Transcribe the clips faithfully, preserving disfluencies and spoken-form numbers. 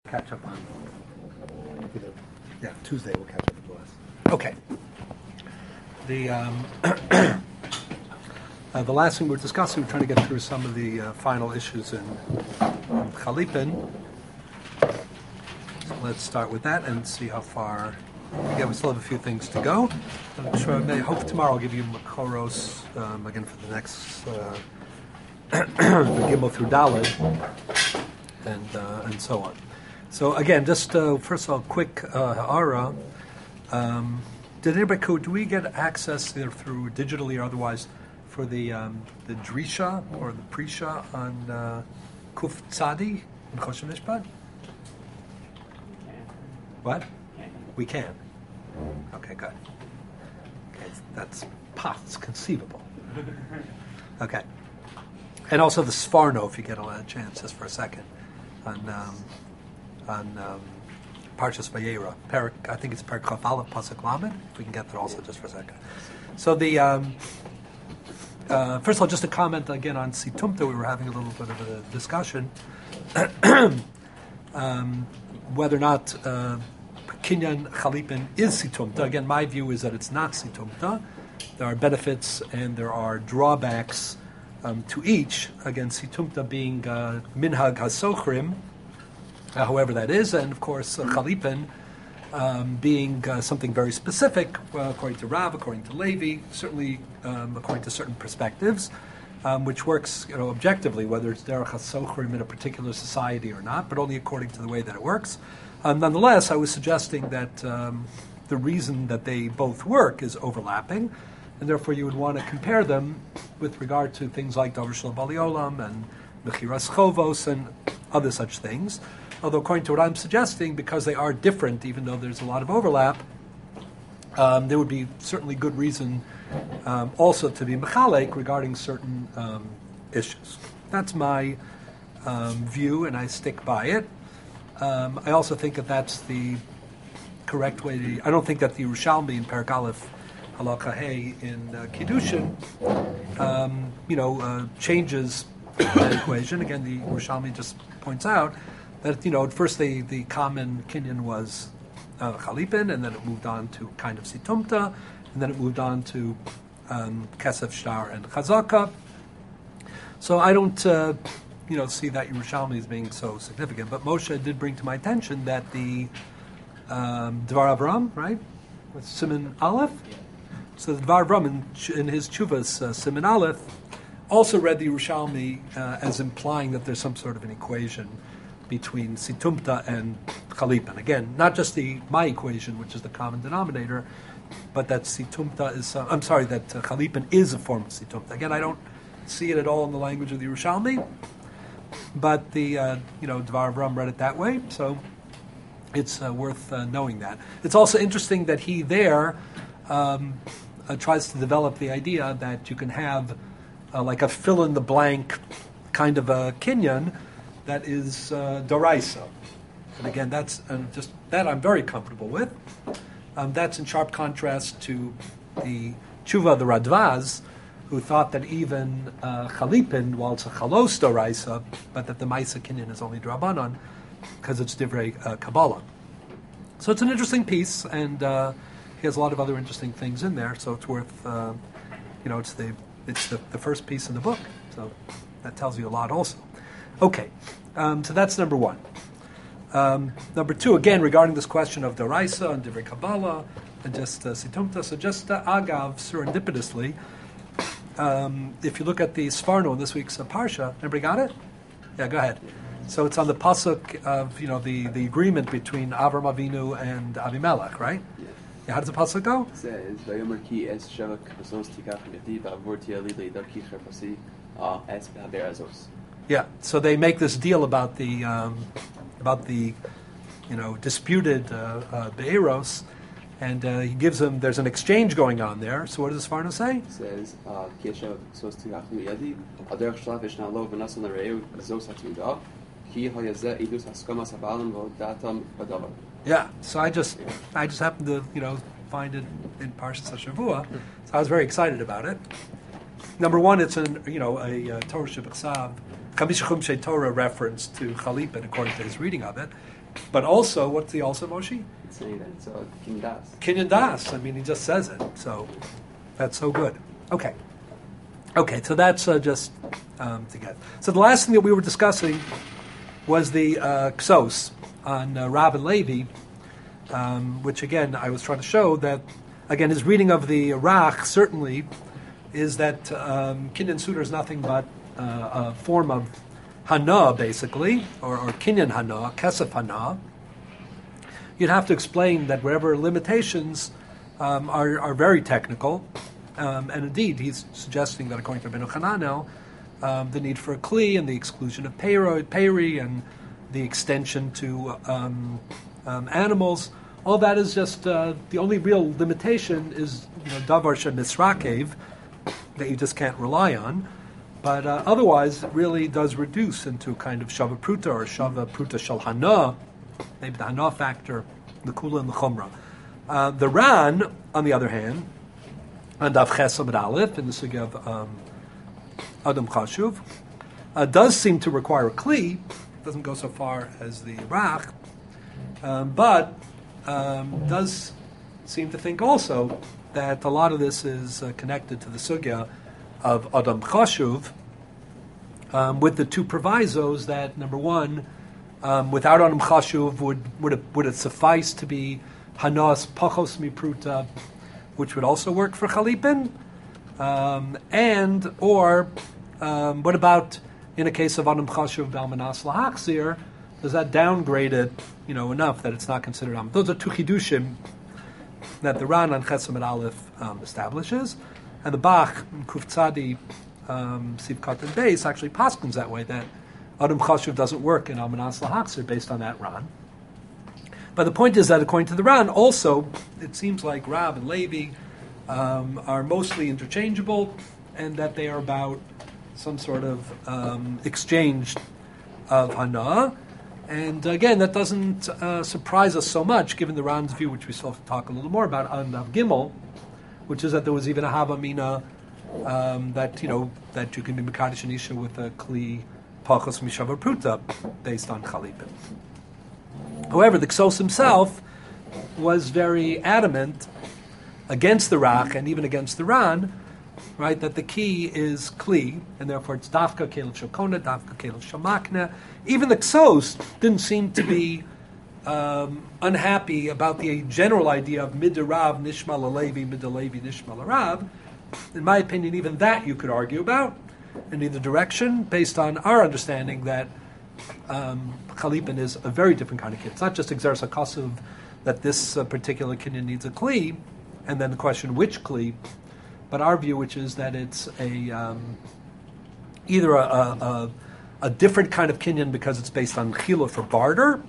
catch up on. Either, yeah, Tuesday we'll catch up with the list. Okay. The um, uh, the last thing we're discussing, we're trying to get through some of the uh, final issues in um, Chalipin. So let's start with that and see how far. Again, we still have a few things to go. I'm sure. I hope tomorrow I'll give you Makoros um, again for the next uh, Gimel through Daled, and uh, and so on. So again, just uh, first of all, quick uh, ha'ara. Um, did anybody? Could we get access either through digitally or otherwise for the um, the drisha or the prisha on uh, Kuf Tzadi in Choshen Mishpat? What? We can. Okay, good. Okay, that's pos conceivable. Okay, and also the Sforno, if you get a chance, just for a second, on um, on um, Parshas Vayera. Perik, I think it's Perik Chaf Aleph Pasuk Lamed. If we can get that also, just for a second. So the um, uh, first of all, just a comment again on Situmta. We were having a little bit of a discussion um, whether or not. Uh, Kinyan Chalipin is Situmta. Again, my view is that it's not Situmta. There are benefits and there are drawbacks um, to each. Again, Situmta being uh, Minhag HaSochrim, uh, however that is, and of course uh, Chalipin um, being uh, something very specific, uh, according to Rav, according to Levi, certainly um, according to certain perspectives, um, which works, you know, objectively, whether it's Derech HaSochrim in a particular society or not, but only according to the way that it works. Um, nonetheless, I was suggesting that um, the reason that they both work is overlapping, and therefore you would want to compare them with regard to things like Davar Shel Bali Olam and Mechiras Chovos and other such things. Although, according to what I'm suggesting, because they are different, even though there's a lot of overlap, um, there would be certainly good reason um, also to be mechalek regarding certain um, issues. That's my um, view, and I stick by it. Um, I also think that that's the correct way to... I don't think that the Yerushalmi in Perek Aleph, Halakha Hey in uh, Kiddushin, um, you know, uh, changes that equation. Again, the Yerushalmi just points out that, you know, at first the, the common Kinyan was uh, Chalipin, and then it moved on to kind of Situmta, and then it moved on to um, Kesef Shtar and Chazaka. So I don't... Uh, you know, see that Yerushalmi as being so significant. But Moshe did bring to my attention that the um, Dvar Avram, right, with Siman Aleph. So the Dvar Avram, in, in his Chuvas, uh, Siman Aleph, also read the Yerushalmi uh, as implying that there's some sort of an equation between Situmta and Chalipin. Again, not just the my equation, which is the common denominator, but that Situmta is, uh, I'm sorry, that uh, Chalipin is a form of Situmta. Again, I don't see it at all in the language of the Yerushalmi, but the uh, you know Dvar Avram read it that way, so it's uh, worth uh, knowing that. It's also interesting that he there um, uh, tries to develop the idea that you can have uh, like a fill-in-the-blank kind of a kinyan that is uh, doraisa, and again, that's uh, just that I'm very comfortable with. Um, that's in sharp contrast to the tshuva of the Radvaz, who thought that even uh, Chalipin, while it's a Chalos Doraisa, but that the Maisa Kinyan is only Drabanan, because it's Divrei uh, Kabbalah. So it's an interesting piece, and uh, he has a lot of other interesting things in there, so it's worth, uh, you know, it's the it's the, the first piece in the book, so that tells you a lot also. Okay, um, so that's number one. Um, number two, again, regarding this question of Doraisa and Divrei Kabbalah, and just uh, Situmta, so just uh, Agav, serendipitously, Um, if you look at the Sforno in this week's uh, Parsha, everybody got it? Yeah, go ahead. So it's on the pasuk of, you know, the, the agreement between Avram Avinu and Avimelech, right? Yeah. Yeah, how does the pasuk go? It says, "Vayomer ki es shavak v'sos tikach yadi v'avor tiali leidaki cherpasi es b'haber azos." Yeah, so they make this deal about the um, about the you know disputed uh, uh, Be'eros, and uh, he gives them. There's an exchange going on there. So what does Sforno say? It says, "Ki es shavak v'sos tikach yadi aderech shlav v'shna lo v'nasan l'reu v'zos hatuda ki hayazeh idus haskamas habalim v'datam b'davar." Yeah, so I just I just happened to you know find it in Parshas HaShavua, so I was very excited about it. Number one, it's an you know a, a Torah Shebechsav, Chamisha Chumshei Torah reference to Chalipin according to his reading of it, but also, what's the also, Moshe? It's saying that it's a kinyan das. Kinyan das. I mean, he just says it. So that's so good. Okay. Okay, so that's uh, just um, to get. So the last thing that we were discussing was the uh, Ksos on uh, Rav and Levi, um, which again I was trying to show that again his reading of the Rach certainly is that um, Kinyan Suda is nothing but uh, a form of Hana basically, or, or Kinyan Hana, Kesef Hana. You'd have to explain that wherever limitations um, are, are very technical. Um, and indeed, he's suggesting that according to Rabbeinu Hananel, um, the need for a kli and the exclusion of peri, peri and the extension to um, um, animals, all that is just uh, the only real limitation is you know, davar shemisrakev that you just can't rely on. But uh, otherwise, it really does reduce into kind of shava pruta or shava pruta shel hana, maybe the hana factor, the kula and the chumrah. Uh, the Ran, on the other hand, and Daf Ches Amud Aleph in the sugya of um, Adam Chashuv, uh, does seem to require a kli. Doesn't go so far as the Rach, um, but um, does seem to think also that a lot of this is uh, connected to the sugya of Adam Chashuv, um, with the two provisos that number one, um, without Adam Chashuv, would would it, would it suffice to be Hanas Pachos Mipruta, which would also work for Chalipin, um, and or um, what about in a case of Adam Chashuv Balmanas Lahachzir? Does that downgrade it, you know, enough that it's not considered Am? Those are two chidushim that the Ran on Ches Amud Aleph um, establishes, and the Bach Kuf Tzadi um, Sivkat and Beis actually paskins that way, that Adam Chashuv doesn't work in Almanas Lahachzir based on that Ran. But the point is that according to the Ran, also, it seems like Rav and Levi um, are mostly interchangeable, and that they are about some sort of um, exchange of Hana. And again, that doesn't uh, surprise us so much, given the Ran's view, which we still have to talk a little more about, on Nav Gimel, which is that there was even a Havamina um, that, you know, that you can be Mekadosh and Isha with a Kli Pachos Mishava Pruta based on Chalipin. However, the Ksos himself was very adamant against the Rach and even against the Ran, right, that the key is Kli, and therefore it's Dafka Kelev Shokona, Dafka Kelev Shamakna. Even the Ksos didn't seem to be um, unhappy about the general idea of Midirav Nishma Lalevi, Midalevi Nishma Larav. In my opinion, even that you could argue about in either direction, based on our understanding that Um, Chalipin is a very different kind of kid. It's not just Exeris HaKasuv that this uh, particular kinyan needs a kli, and then the question which kli, but our view, which is that it's a um, either a, a, a, a different kind of kinyan because it's based on chila for barter,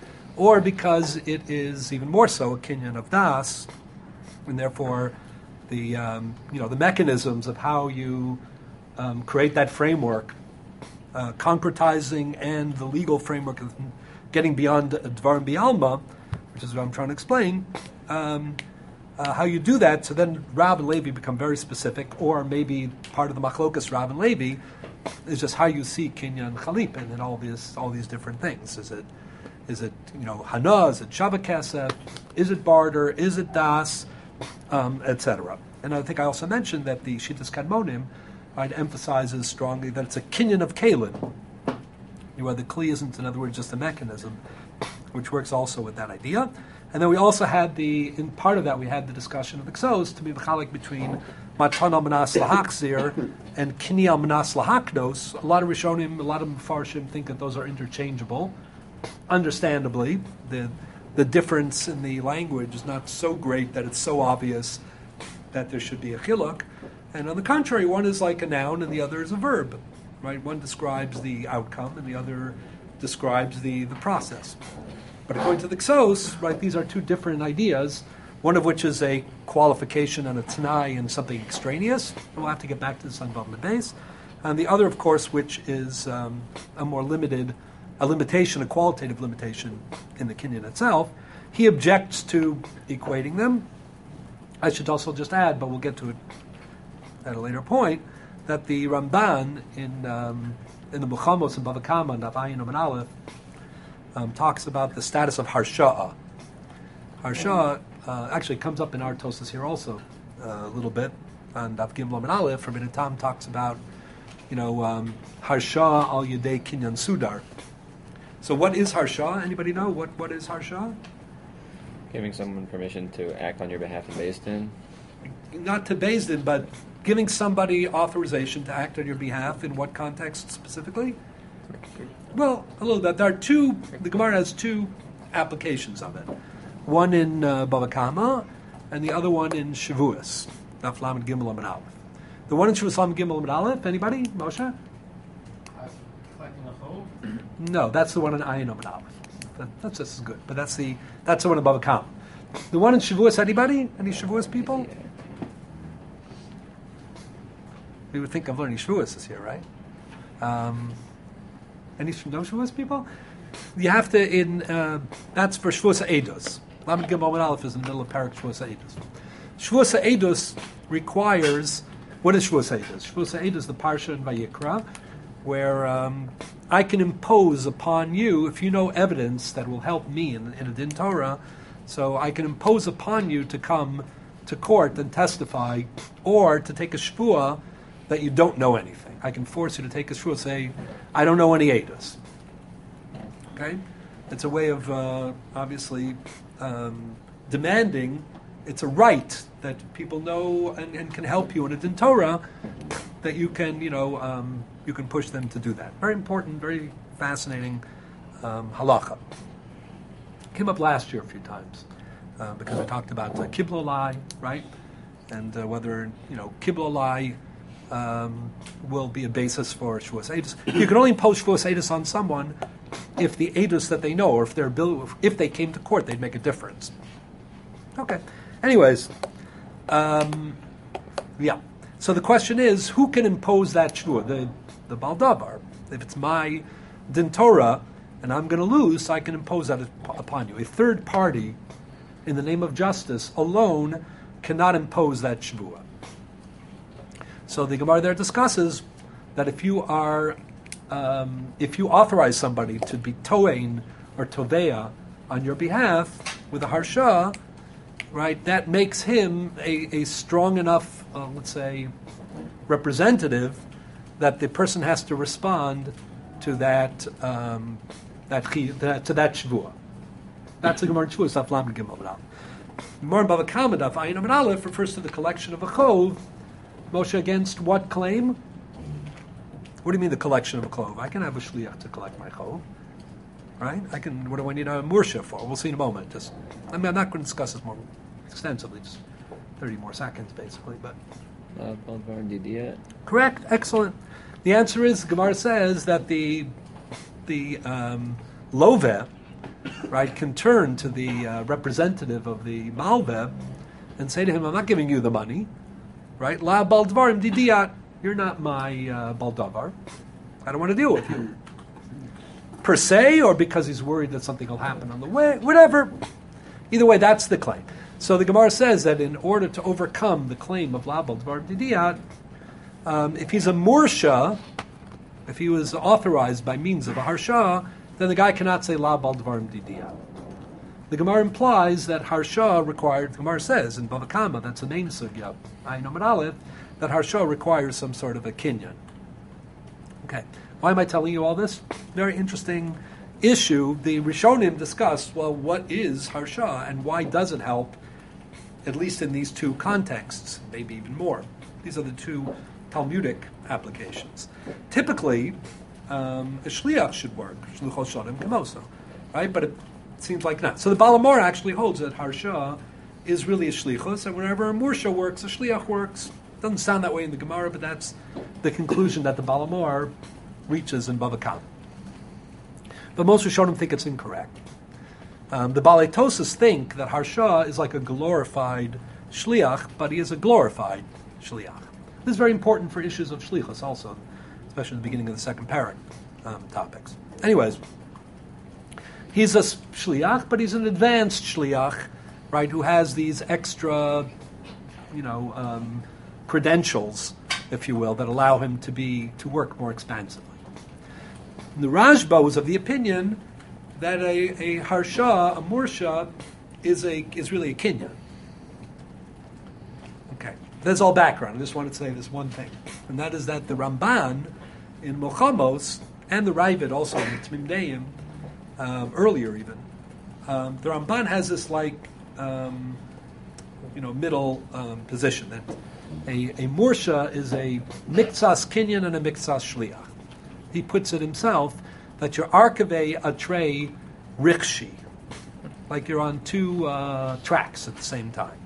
or because it is even more so a kinyan of das, and therefore the um, you know the mechanisms of how you um, create that framework. Uh, concretizing and the legal framework of getting beyond Dvarim Bialma, which is what I'm trying to explain, um, uh, how you do that, so then Rav and Levi become very specific, or maybe part of the Machlokas Rav and Levi is just how you see Kinyan Chalipin and all these all these different things. Is it is it you know Hana? Is it Shava Kesef? Is it barter? Is it das? Um, et cetera. And I think I also mentioned that the Shittas Kadmonim, right, emphasizes strongly that it's a kinyan of kalim, where the kli isn't, in other words, just a mechanism, which works also with that idea. And then we also had the, in part of that, we had the discussion of the Ksos to be mechalik between matana manas lahachzir and kinyan manas lahaknos. A lot of Rishonim, a lot of Mefarshim think that those are interchangeable. Understandably, the the difference in the language is not so great that it's so obvious that there should be a chiluk. And on the contrary, one is like a noun and the other is a verb, right? One describes the outcome and the other describes the, the process. But according to the Ksos, right, these are two different ideas, one of which is a qualification and a t'nai and something extraneous. And we'll have to get back to this on Vav Beis. And the other, of course, which is um, a more limited, a limitation, a qualitative limitation in the kinyan itself. He objects to equating them. I should also just add, but we'll get to it at a later point, that the Ramban in um, in the Muchamos and Bava Kama and Ayin and Aleph um, talks about the status of Harsha'a. Harsha'a uh, actually comes up in our Tosas here also uh, a little bit. And Daf Gimel and Aleph, Rabbeinu Tam talks about, you know, um, Harsha'a al Yedei Kinyan Sudar. So what is Harsha'a? Anybody know what, what is Harsha'a? Giving someone permission to act on your behalf in Beis Din? Not to Beis Din, but giving somebody authorization to act on your behalf in what context specifically? Well, a little bit. There are two, the Gemara has two applications of it. One in uh, Bava Kama, and the other one in Shavuos. Daf Lamed Gimel Amud Aleph. The one in Shavuos Lamed Gimel Amud Aleph, anybody? Moshe? No, that's the one in Ayin Amud Aleph. That, that's just as good, but that's the that's the one in Bava Kama. The one in Shavuos, anybody? Any Shavuos people? We would think of learning Shavuos this year, right? Um, any no Shavuos people? You have to in uh, that's for Shavuos Eidos. Lamed Gimel Amud Aleph is in the middle of Parak Shavuos Eidos. Shavuos Eidos requires what is Shavuos Eidos? Shavuos Eidos is the parsha in Vayikra, where um, I can impose upon you if you know evidence that will help me in, in a din Torah. So I can impose upon you to come to court and testify, or to take a shvuah that you don't know anything. I can force you to take a shvuah, say, I don't know any Eidos. Okay? It's a way of, uh, obviously, um, demanding, it's a right that people know and, and can help you in a din Torah, that you can, you know, um, you can push them to do that. Very important, very fascinating um, halacha. Came up last year a few times uh, because we talked about uh, kiblolai, right? And uh, whether, you know, kiblolai um, will be a basis for Shavuos Eidos. You can only impose Shavuos Eidos on someone if the Eidos that they know, or if they're bill, if they came to court, they'd make a difference. Okay. Anyways, um, yeah. So the question is, who can impose that shvuah? The the baldavar. If it's my din Torah and I'm going to lose, I can impose that upon you. A third party, in the name of justice alone, cannot impose that shvuah. So the Gemara there discusses that if you are, um, if you authorize somebody to be toein or toveya on your behalf with a harsha, right, that makes him a, a strong enough, uh, let's say, representative that the person has to respond to that um, that, that to that shvuah. That's the Gemara in Shavuos Daf Lamed Gimel Amud Aleph. Gemara in Bava Kama Daf Ayin Amud Aleph refers to the collection of a chov. Moshe, against what claim? What do you mean the collection of a chov? I can have a shliach to collect my chov, right? I can. What do I need a mursha for? We'll see in a moment. Just, I mean, I'm not going to discuss this more extensively. Just thirty more seconds, basically. But Uh, Baldvar Didiat. correct, excellent. The answer is Gemara says that the the um, loveh, right, can turn to the uh, representative of the malveh and say to him, "I'm not giving you the money, right? La baldvarim didiat. You're not my uh, baldavar. I don't want to deal with you." Per se, or because he's worried that something will happen on the way, whatever. Either way, that's the claim. So the Gemara says that in order to overcome the claim of La Baldvar Didiat, um, if he's a Mursha, if he was authorized by means of a Harsha, then the guy cannot say La Baldvar Didiat. The Gemara implies that Harsha required, the Gemara says in Bava Kama, that's the main sugya, Ayin Amud Aleph, that Harsha requires some sort of a kinyan. Okay, why am I telling you all this? Very interesting issue. The Rishonim discussed, well, what is Harsha and why does it help, at least in these two contexts, maybe even more. These are the two Talmudic applications. Typically, um, a shliach should work, shluchos shodim kemoso, right? But it seems like not. So the Balamor actually holds that Harsha is really a shlichus, and whenever a mursha works, a shliach works. Doesn't sound that way in the Gemara, but that's the conclusion that the Balamor reaches in Bava Kama. But most Rishonim think it's incorrect. Um, the Balei Tosas think that Harsha is like a glorified shliach, but he is a glorified shliach. This is very important for issues of shlichus also, especially in the beginning of the second parak um, topics. Anyways, he's a shliach, but he's an advanced shliach, right, who has these extra, you know, um, credentials, if you will, that allow him to be to work more expansively. The Rashba was of the opinion that a, a harsha, a mursha, is a is really a kinyan. Okay, that's all background. I just wanted to say this one thing, and that is that the Ramban in Mochamos and the Ravid also in Tmim Deim, um, earlier even, um, the Ramban has this like um, you know middle um, position that a, a mursha is a miktsas kinyan and a miktsas shliach. He puts it himself that you're arkave atrei rikshi, like you're on two uh, tracks at the same time.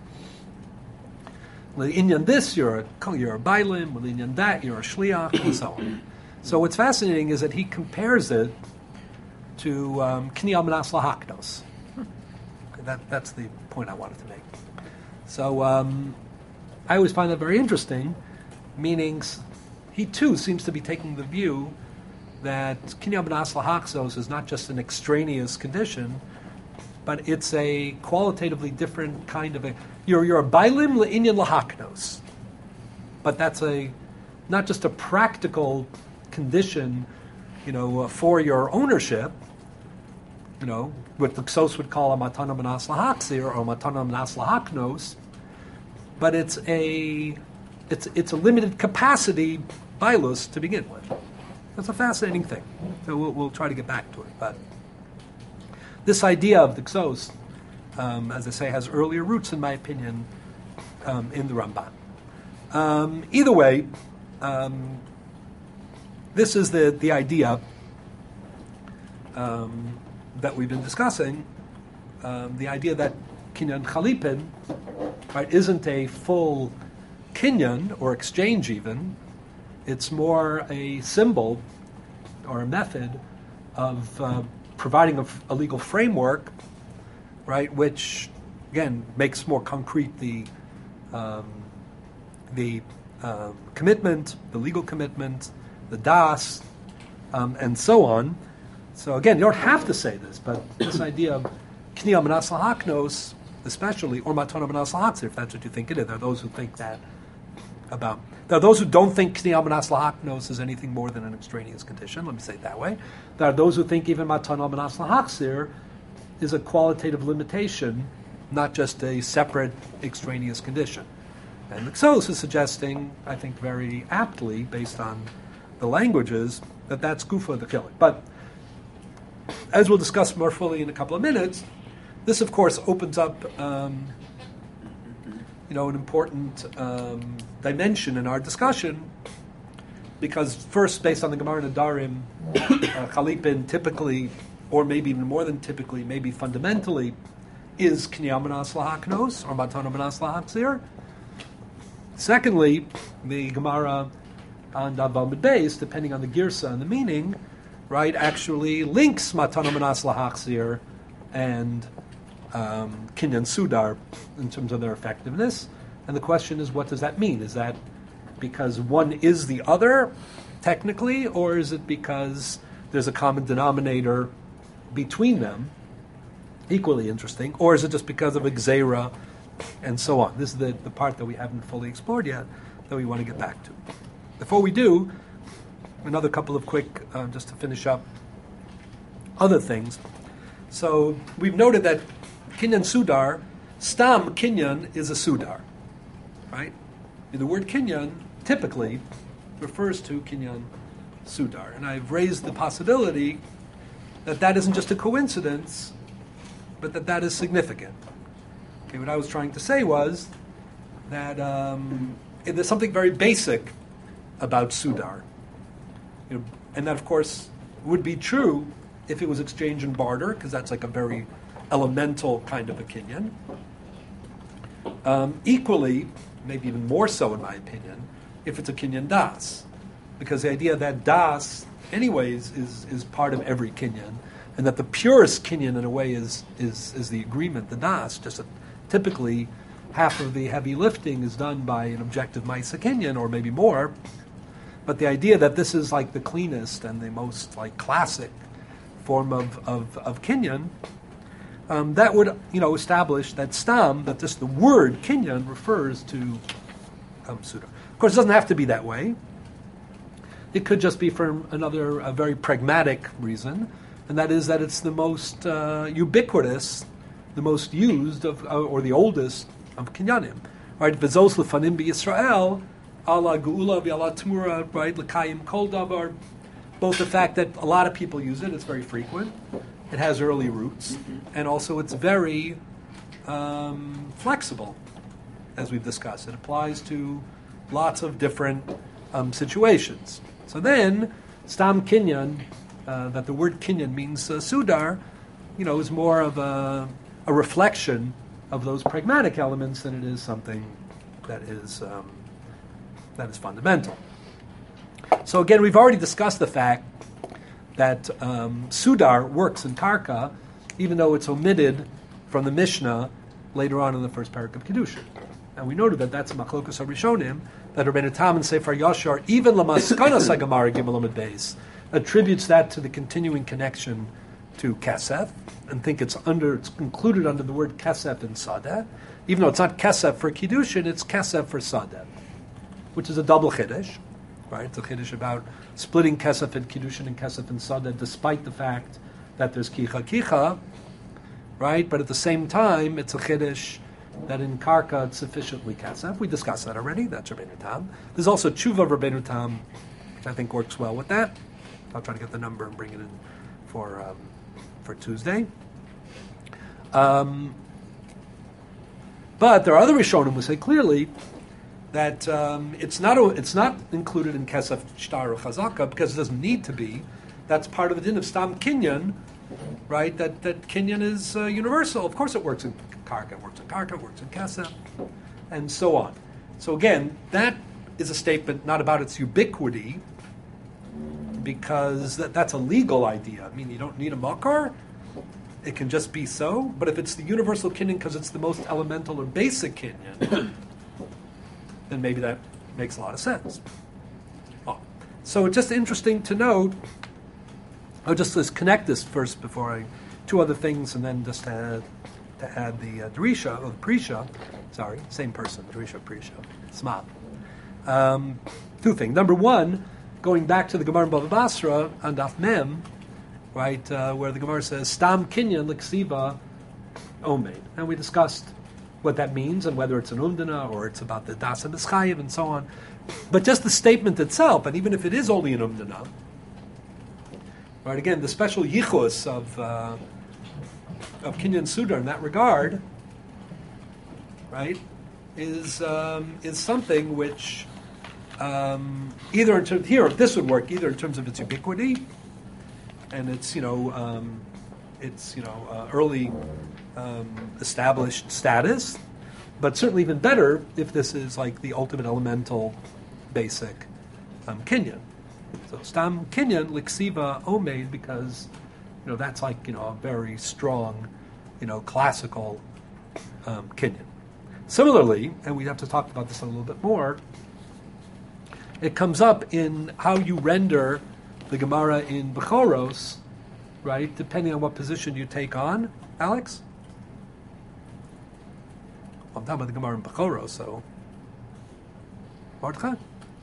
Inyan this, you're a you're a bailim. Inyan that, you're a shliach, and so on. So what's fascinating is that he compares it to kinyan manas lahaknos. That that's the point I wanted to make. So um, I always find that very interesting. Meaning, he too seems to be taking the view that kinyan manas lahaknos is not just an extraneous condition, but it's a qualitatively different kind of a. You're you're a bailim le'inyan lahaknos, but that's a not just a practical condition, you know, uh, for your ownership. You know, what the Ksos would call a matana manas lahaksir or matana manas lahaknos, but it's a it's it's a limited capacity bailus to begin with. That's a fascinating thing. So we'll we'll try to get back to it, but. This idea of the Ksos, um, as I say, has earlier roots, in my opinion, um, in the Ramban. Um, either way, um, this is the, the idea um, that we've been discussing, um, the idea that kinyan chalipin, right, isn't a full kinyan, or exchange even. It's more a symbol or a method of uh, providing a, a legal framework, right, which again makes more concrete the um, the um, commitment, the legal commitment, the das, um, and so on. So again, you don't have to say this, but this idea of kinyan manas lahaknos, especially, or matana manas lahaksir, if that's what you think it is. There are those who think that about. There are those who don't think kinyan manas lahaknos is anything more than an extraneous condition. Let me say it that way. There are those who think even matana manas lahaksir is a qualitative limitation, not just a separate extraneous condition. And the Ksos is suggesting, I think very aptly, based on the languages, that that's gufa the killing. But as we'll discuss more fully in a couple of minutes, this of course opens up um, you know, an important um, dimension in our discussion, because first, based on the Gemara Nadarim, uh, Chalipin typically, or maybe even more than typically, maybe fundamentally, is kinyan manas lahaknos, or matana manas lahaksir. Secondly, the Gemara on Dav Beis, depending on the girsa and the meaning, right, actually links matana manas lahaksir and um, kinyan sudar in terms of their effectiveness. And the question is, what does that mean? Is that because one is the other, technically, or is it because there's a common denominator between them, equally interesting, or is it just because of Xera and so on? This is the, the part that we haven't fully explored yet, that we want to get back to. Before we do, another couple of quick, uh, just to finish up, other things. So we've noted that kinyan sudar, stam kinyan is a sudar, right? The word kinyan typically refers to kinyan sudar, and I've raised the possibility that that isn't just a coincidence, but that that is significant. Okay, what I was trying to say was that um, there's something very basic about sudar, you know, and that of course would be true if it was exchange and barter, because that's like a very elemental kind of a kinyan. Um, equally, maybe even more so in my opinion, if it's a kinyan das, because the idea that das, anyways, is is part of every kinyan, and that the purest kinyan in a way is is is the agreement, the das. Just a, typically, half of the heavy lifting is done by an objective ma'isa kinyan, or maybe more. But the idea that this is like the cleanest and the most like classic form of of, of kinyan, um, that would you know establish that stam, that just the word kinyan refers to um, sudar. Of course, it doesn't have to be that way. It could just be for another a very pragmatic reason, and that is that it's the most uh, ubiquitous, the most used of, uh, or the oldest of kinyanim. Right? V'zos lefanim b'Yisrael, ala geula v'ala tmura, right? L'kayim kol davar. Both the fact that a lot of people use it, it's very frequent. It has early roots, and also it's very um, flexible, as we've discussed. It applies to lots of different um, situations. So then, stam kinyan, uh, that the word kinyan means uh, sudar, you know, is more of a, a reflection of those pragmatic elements than it is something that is um, that is fundamental. So again, we've already discussed the fact that um, Sudar works in Karka, even though it's omitted from the Mishnah later on in the first parak of Kedushin. And we noted that that's Machlokas HaRishonim, that Rabbeinu Tam and Sefer Yashar, even Lamaskanas HaGemara Gimel Amud Beis, attributes that to the continuing connection to Kesef, and think it's under it's included under the word Kesef in Sadeh, even though it's not Kesef for Kedushin, it's Kesef for Sadeh, which is a double Chiddush. Right, it's a chiddush about splitting kesef and kiddushin and kesef and sadeh, despite the fact that there's kicha kicha, right? But at the same time, it's a chiddush that in karka it's sufficiently kesef. We discussed that already. That's Rabbeinu Tam. There's also tshuva of Rabbeinu Tam, which I think works well with that. I'll try to get the number and bring it in for um, for Tuesday. Um, but there are other Rishonim who say clearly that um, it's not a, it's not included in Kesef Shtar or Chazaka because it doesn't need to be. That's part of the din of Stam Kinyan, right? That that Kinyan is uh, universal. Of course, it works in Karka, it works in Karka, it works in Kesef, and so on. So again, that is a statement not about its ubiquity, because that, that's a legal idea. I mean, you don't need a makar. It can just be so. But if it's the universal Kinyan because it's the most elemental or basic Kinyan, then maybe that makes a lot of sense. Oh. So it's just interesting to note, I'll just let's connect this first before I, two other things, and then just to add, to add the uh, Drisha, or the Prisha, sorry, same person, Drisha, Prisha, Smad. Um, two things. Number one, going back to the Gemara in Bava Basra, on Daf Mem, right, uh, where the Gemara says, Stam Kinyan L'Ksiva Omeid. And we discussed what that means and whether it's an umdana or it's about the das and Mischayev and so on. But just the statement itself, and even if it is only an umdana, right, again, the special yichus of uh, of Kinyan Sudar in that regard, right, is um, is something which um, either in terms here, this would work either in terms of its ubiquity and its you know um, its you know uh, early Um, established status, but certainly even better if this is like the ultimate elemental basic um, Kinyan. So Stam Kinyan Liksiva Omeid, because you know that's like you know a very strong, you know classical um, Kinyan. Similarly, and we have to talk about this a little bit more, it comes up in how you render the Gemara in Bechoros, right? Depending on what position you take on, Alex. I'm talking about the Gemara in Bechoros, so Mordechai?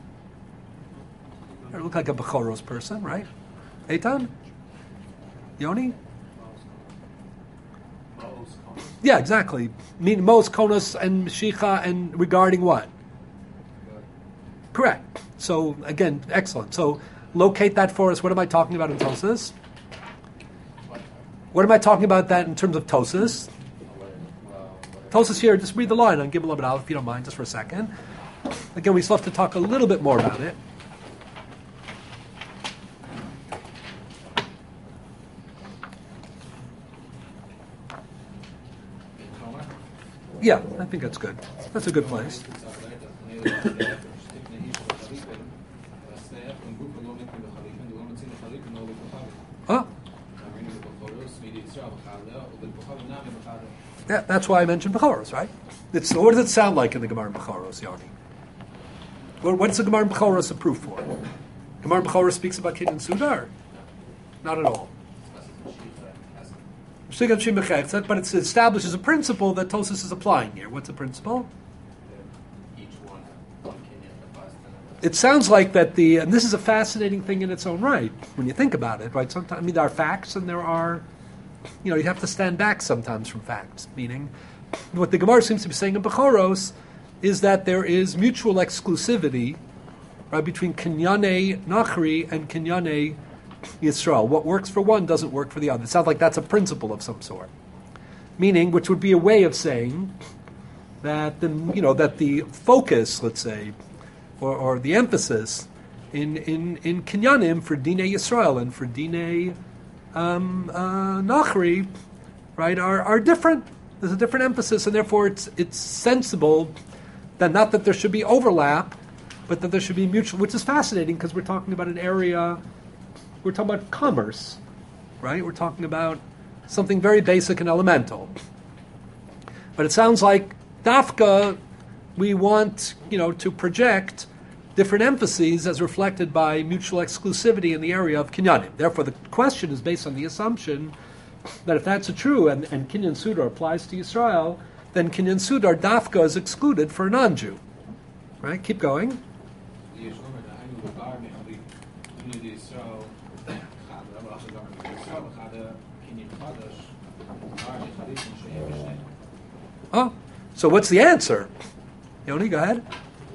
You look like a Bechoros person, right? Eitan? Yoni? Yeah, exactly. Mean Mos, Konos, and Mashicha, and regarding what? Correct. So, again, excellent. So, locate that for us. What am I talking about in Tosas? What am I talking about that in terms of Tosas? Tosas here, just read the line on Gimel Amud Aleph, if you don't mind, just for a second. Again, we still have to talk a little bit more about it. Yeah, I think that's good. That's a good place. Oh. Yeah, that's why I mentioned Bechoros, right? It's, what does it sound like in the Gemara in Bechoros, Yoni? What, what's the Gemara in Bechoros a proof for? Gemara in Bechoros speaks about Kinyan Sudar? Not at all. But it establishes a principle that Tosas is applying here. What's the principle? Each one has one Kinyan. it sounds like that the, and this is a fascinating thing in its own right, when you think about it, right? Sometimes, I mean, there are facts and there are, you know, you have to stand back sometimes from facts, meaning what the Gemara seems to be saying in Bechoros is that there is mutual exclusivity, right, between Kinyane Nachri and Kinyane Yisrael. What works for one doesn't work for the other. It sounds like that's a principle of some sort. Meaning, which would be a way of saying that the, you know, that the focus, let's say, or, or the emphasis in, in, in Kinyanim for Dinei Yisrael and for Dinei um, uh, Nachri, right, are, are different. There's a different emphasis, and therefore it's it's sensible that not that there should be overlap, but that there should be mutual, which is fascinating because we're talking about an area, we're talking about commerce, right? We're talking about something very basic and elemental. But it sounds like Dafka, we want, you know, to project different emphases as reflected by mutual exclusivity in the area of Kinyanim. Therefore, the question is based on the assumption that if that's true and, and Kinyan Sudar applies to Yisrael, then Kinyan Sudar Dafka is excluded for a non-Jew. Right? Keep going. Oh, so what's the answer? Yoni, go ahead.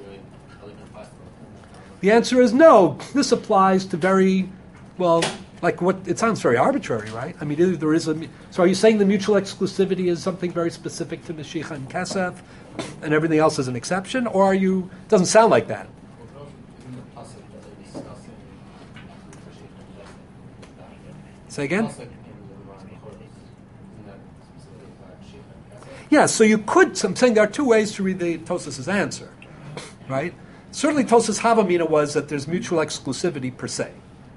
The answer is no. This applies to very, well, like what, it sounds very arbitrary, right? I mean, either there is a, so are you saying the mutual exclusivity is something very specific to Mashiach and Kesef, and everything else is an exception? Or are you, it doesn't sound like that. Say again? Yeah, so you could, I'm saying there are two ways to read the Tosas' answer, right? Certainly Tosas Havamina was that there's mutual exclusivity per se.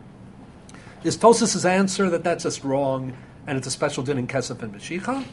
Is Tosas' answer that that's just wrong and it's a special din in Kesef and Mashiach?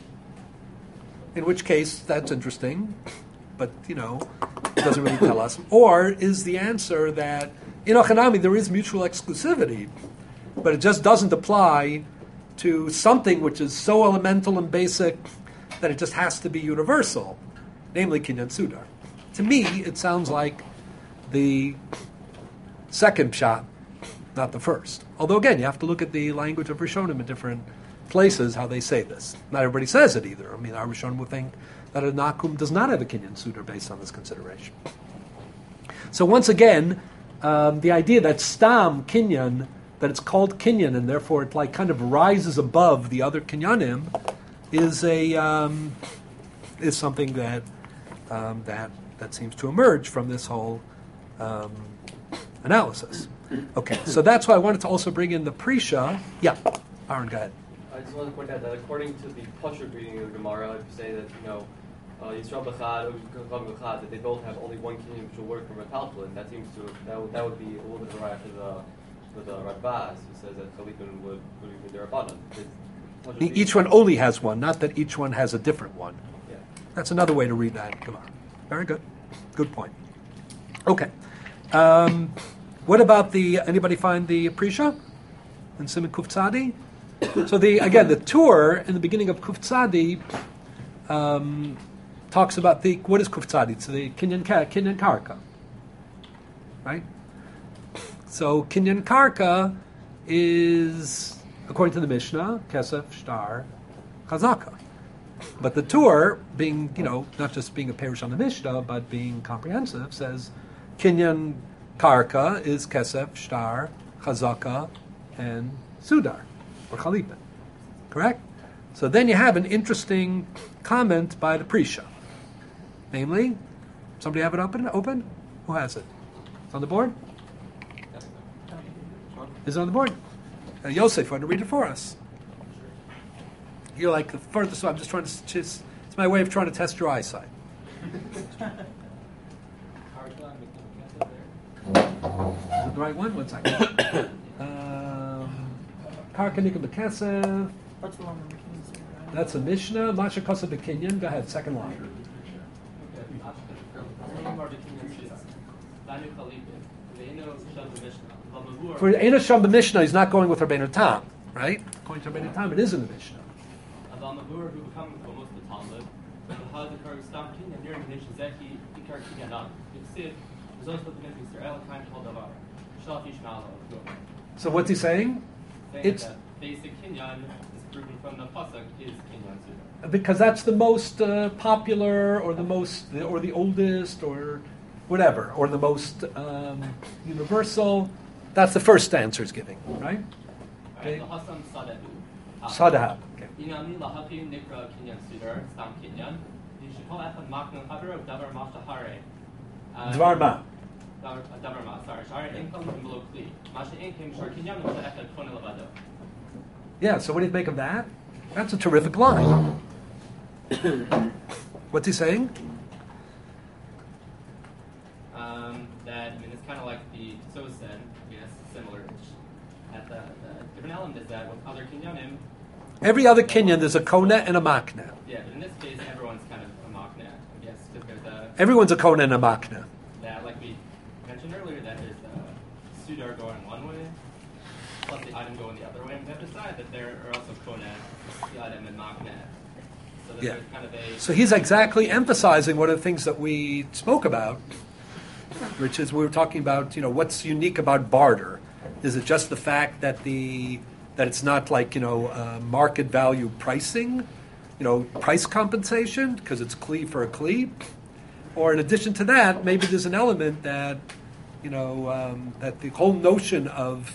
In which case, that's interesting, but, you know, it doesn't really tell us. Or is the answer that in Ochanami there is mutual exclusivity, but it just doesn't apply to something which is so elemental and basic that it just has to be universal, namely Kinyan Sudar. To me, it sounds like the second pshat, not the first. Although again, you have to look at the language of Rishonim in different places, how they say this. Not everybody says it either. I mean, our Rishonim would think that a Nakum does not have a Kinyan Sudar based on this consideration. So once again, um, the idea that Stam Kinyan, that it's called Kinyan, and therefore it like kind of rises above the other Kinyanim, is a um, is something that um, that that seems to emerge from this whole um, analysis. Okay, so that's why I wanted to also bring in the Prisha. Yeah, Aaron, go ahead. I just wanted to point out that according to the Pashut reading of the Gemara, if you say that, you know, uh, Yisrael B'chad, Ushkam B'chad, that they both have only one kinyan which will work from a Talmud, that seems to, that would, that would be a little bit of a right for the, for the Radbaz, who says that Chalipin would, would be their abundant. Each one only has one, not that each one has a different one. Yeah. That's another way to read that. Come on. Very good. Good point. Okay. Um, what about the, anybody find the Prisha in Siman Kuf Tzadi? So the, again, the tour in the beginning of Kuf Tzadi um, talks about the, what is Kuf Tzadi? It's the Kinyan, Kinyan Karka. Right? So Kinyan Karka is, according to the Mishnah, Kesef, Shtar, Chazaka. But the tour, being, you know, not just being a parish on the Mishnah, but being comprehensive, says Kinyan Karka is Kesef, Shtar, Chazaka, and Sudar, or Chalipin. Correct? So then you have an interesting comment by the Prisha. Namely, somebody have it open? Open? Who has it? It's on the board? Is it on the board? Uh, Yosef, want to read it for us? You're like the furthest. I'm just trying to. Just, it's my way of trying to test your eyesight. Is it the right one? One second. um, Karka Nika B'Kesev. That's a Mishnah. Masha Kosa B'Kinyan. Go ahead. Second line. For Eina Sham Mishnah, he's not going with Rabbeinu Tam, right? According to Rabbeinu Tam, it is in the Mishnah. So what's he saying? It's that basic kinyan is proven from the pasuk is kinyan suda. Because that's the most uh, popular, or the most, or the oldest, or whatever, or the most um, universal. That's the first answer it's giving, right? Okay. Sadah. Okay. Dvar ma. Yeah, so what do you make of that? That's a terrific line. What's he saying? Um, that, I mean, it's kind of like the so said, I guess, similar. At the, the different element is that with other kinyanim, every other kinyan, there's a kona and a makna. Yeah, but in this case, everyone's kind of a makna, I guess, because there's a... Everyone's a kona and a makna. That, like we mentioned earlier, that there's a sudar going one way, plus the item going the other way, and we have to decide that there are also kona, the item, and makna. So that Yeah. there's kind of a... So he's exactly emphasizing one of the things that we spoke about, which is we were talking about, you know, what's unique about barter. Is it just the fact that the that it's not like, you know, uh, market value pricing, you know, price compensation because it's kli for a kli, or in addition to that, maybe there's an element that, you know, um, that the whole notion of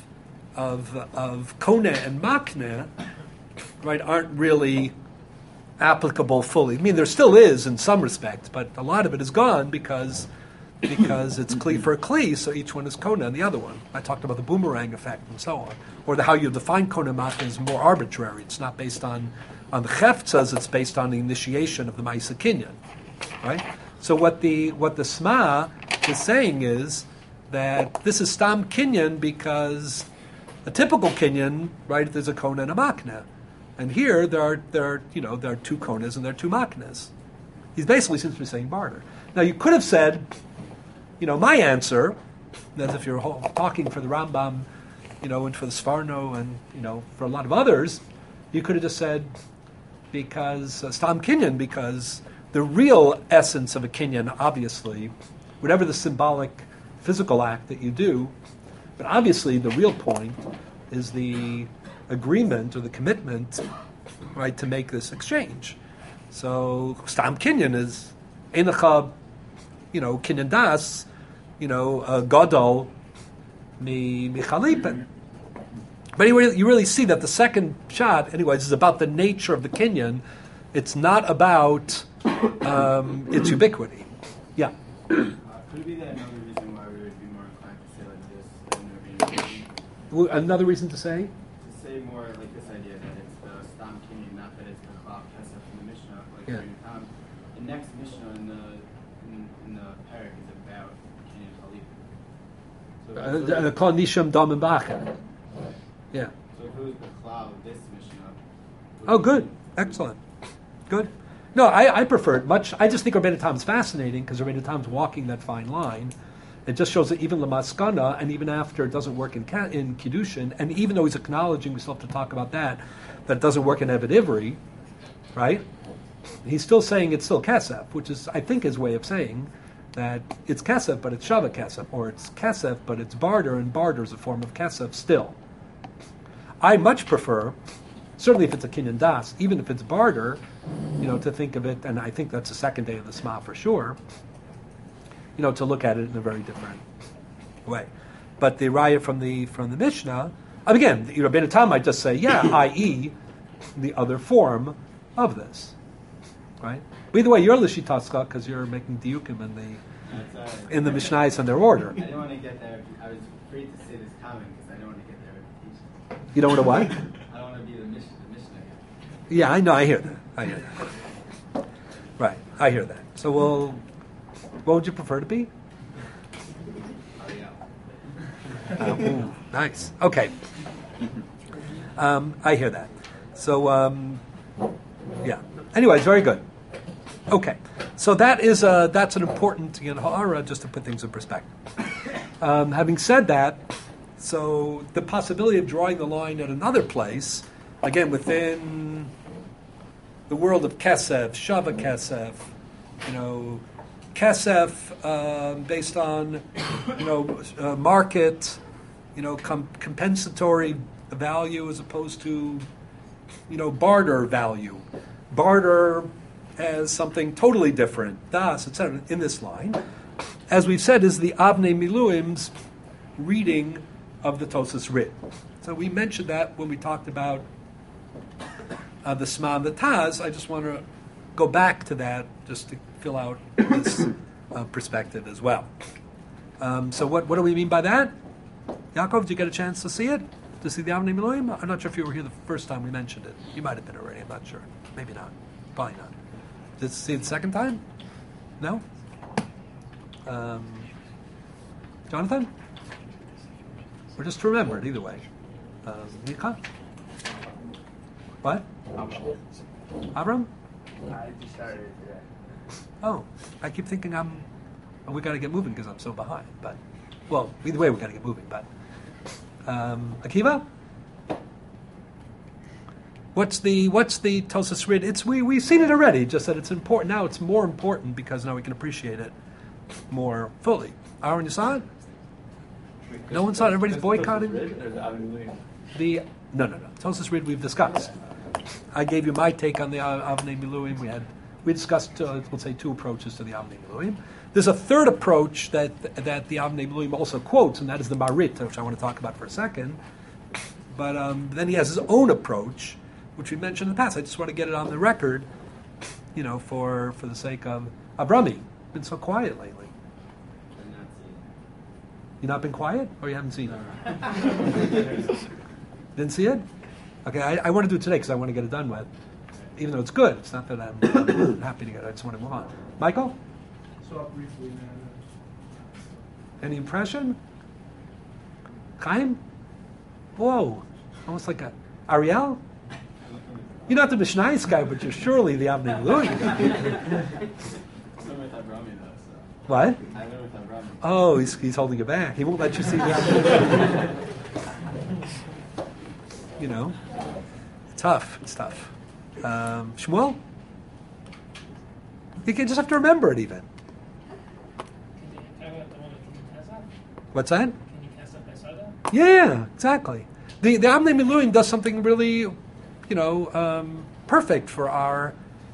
of of kona and makna, right, aren't really applicable fully. I mean, there still is in some respects, but a lot of it is gone because. because it's kli for a kli, so each one is kona and the other one. I talked about the boomerang effect and so on. Or the, how you define kona makna is more arbitrary. It's not based on, on the cheftzas, it's based on the initiation of the ma'isa kinyan. Right? So what the what the Sma is saying is that this is stam kinyan because a typical kinyan, right, there's a kona and a makna. And here there are there are, you know, there are two konas and there are two maknas. He's basically seems to be saying barter. Now you could have said, you know, my answer, as if you're ho- talking for the Rambam, you know, and for the Sforno, and, you know, for a lot of others, you could have just said, because, uh, Stam Kinyan, because the real essence of a Kinyan, obviously, whatever the symbolic physical act that you do, but obviously the real point is the agreement or the commitment, right, to make this exchange. So, Stam Kinyan is Einacha, you know, kinyan das, you know, uh, gadol mi michalipin. But anyway, you really see that the second shot, anyways, is about the nature of the kinyan. It's not about um, its ubiquity. Yeah. Uh, could it be that another reason why we would be more inclined to say like this than there being W- Another reason to say? to say more like this idea that it's the stam kinyan, not that it's the cloud kesef in the Mishnah, like Yeah. during the time. The next Mishnah in the in, in the parak is about kinyan chalip. So, Uh, Kol nisham dam and bachem. Yeah. so if it was the cloud, this Mishnah. would Oh, be- good. Excellent. Good. No, I, I prefer it much. I just think Rabbeinu Tam is fascinating because Rabbeinu Tam's walking that fine line. It just shows that even Lamaskana, and even after it doesn't work in Ka- in Kiddushin, and even though he's acknowledging, we still have to talk about that, that it doesn't work in Eved Ivri, right? He's still saying it's still Kesef, which is, I think, his way of saying that it's Kesef, but it's Shava Kesef, or it's Kesef, but it's barter, and barter is a form of Kesef still. I much prefer, certainly if it's a kinyan das, even if it's barter, you know, to think of it, and I think that's the second day of the Sma for sure, you know, to look at it in a very different way. But the raya from the from the Mishnah, again, you know, Rabbeinu Tam might just say, yeah, that is the other form of this, right? By the way, you're Lishitaska because you're making diukim in the That's, uh, in the Mishnayos and their order. I didn't want to get there. I was afraid to say this comment because I don't want to get there with the teaching. You don't want to what? I don't want to be the Mishnah, the Mishnah again. Yeah, I know. I hear that. I hear that. Right, I hear that. So, we'll. What would you prefer to be? Uh, ooh, nice. Okay. Um, I hear that. So, um, yeah. Anyways, very good. Okay. So that is uh, that's an important, you know, ha'ara, just to put things in perspective. Um, having said that, so the possibility of drawing the line at another place, again, within the world of kesef, shava kesef, you know, kesef um, based on, you know, uh, market, you know, com- compensatory value as opposed to, you know, barter value. Barter as something totally different, das, et cetera, in this line. As we've said, is the Avnei Miluim's reading of the Tosas Rid. So we mentioned that when we talked about uh, the Sma and the Taz. I just want to go back to that just to fill out this uh, perspective as well. Um, so what, what do we mean by that? Yaakov, did you get a chance to see it? To see the Avnei Miluim? I'm not sure if you were here the first time we mentioned it. You might have been already, I'm not sure. Maybe not. Probably not. Did you see it the second time? No? Um, Jonathan? Or just to remember it, either way. Um, Mika? What? Avram? I just started today. Oh, I keep thinking I'm. Oh, we got to get moving because I'm so behind. But, well, either way, we got to get moving. But, um, Akiva, what's the what's the Tosas Rid? It's we we've seen it already. Just that it's important now. It's more important because now we can appreciate it more fully. Aaron, you saw it? No one saw it. Everybody's boycotting. The no no no Tosas Rid we've discussed. I gave you my take on the Avnei Miluim. We had we discussed uh, we'll say two approaches to the Avnei Miluim. There's a third approach that that the Avnei Miluim also quotes, and that is the Marit, which I want to talk about for a second. But um, then he has his own approach, which we mentioned in the past. I just want to get it on the record, you know, for for the sake of Abrami. Been so quiet lately. I'm not seeing You not been quiet, or you haven't seen it? Didn't see it? Okay, I, I want to do it today because I want to get it done with. Even though it's good, it's not that I'm, I'm happy to get it. I just want to move on. Michael, Saw it briefly, man. any impression? Chaim? Whoa, almost like a Ariel. You're not the Mishnayos guy, but you're surely the Avnei Miluim. I'm with Abrami though, so. What? I went with Abrami. Oh, he's, he's holding you back. He won't let you see the Avnei Miluim. You know, tough. It's tough. Um, Shmuel, you can just have to remember it. Even. What's that? Yeah, exactly. The the Avnei Miluim does something really, you know, um, perfect for our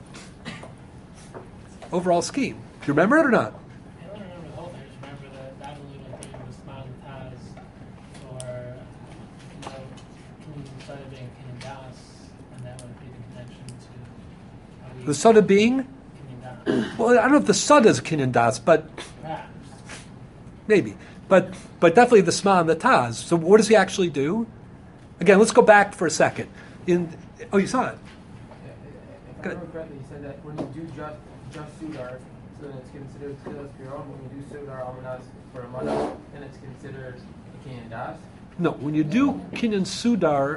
overall scheme. Do you remember it or not? I don't remember the whole thing. I just remember that that alluded to the Sma and Taz for, you know, King started being King and Das, and that would be the connection to how we The Soda being? King and Das. Well, I don't know if the Soda is Kinyan Das, but Perhaps. maybe. But but definitely the Sma and the Taz. So what does he actually do? Again, let's go back for a second. In oh, you saw it. If I Good. remember correctly, you said that when you do just just Sudar, so then it's considered Tzilas Piron. When you do Sudar Almanas for a month, then it's considered a Kinyan Das. No, when you do Kinyan Sudar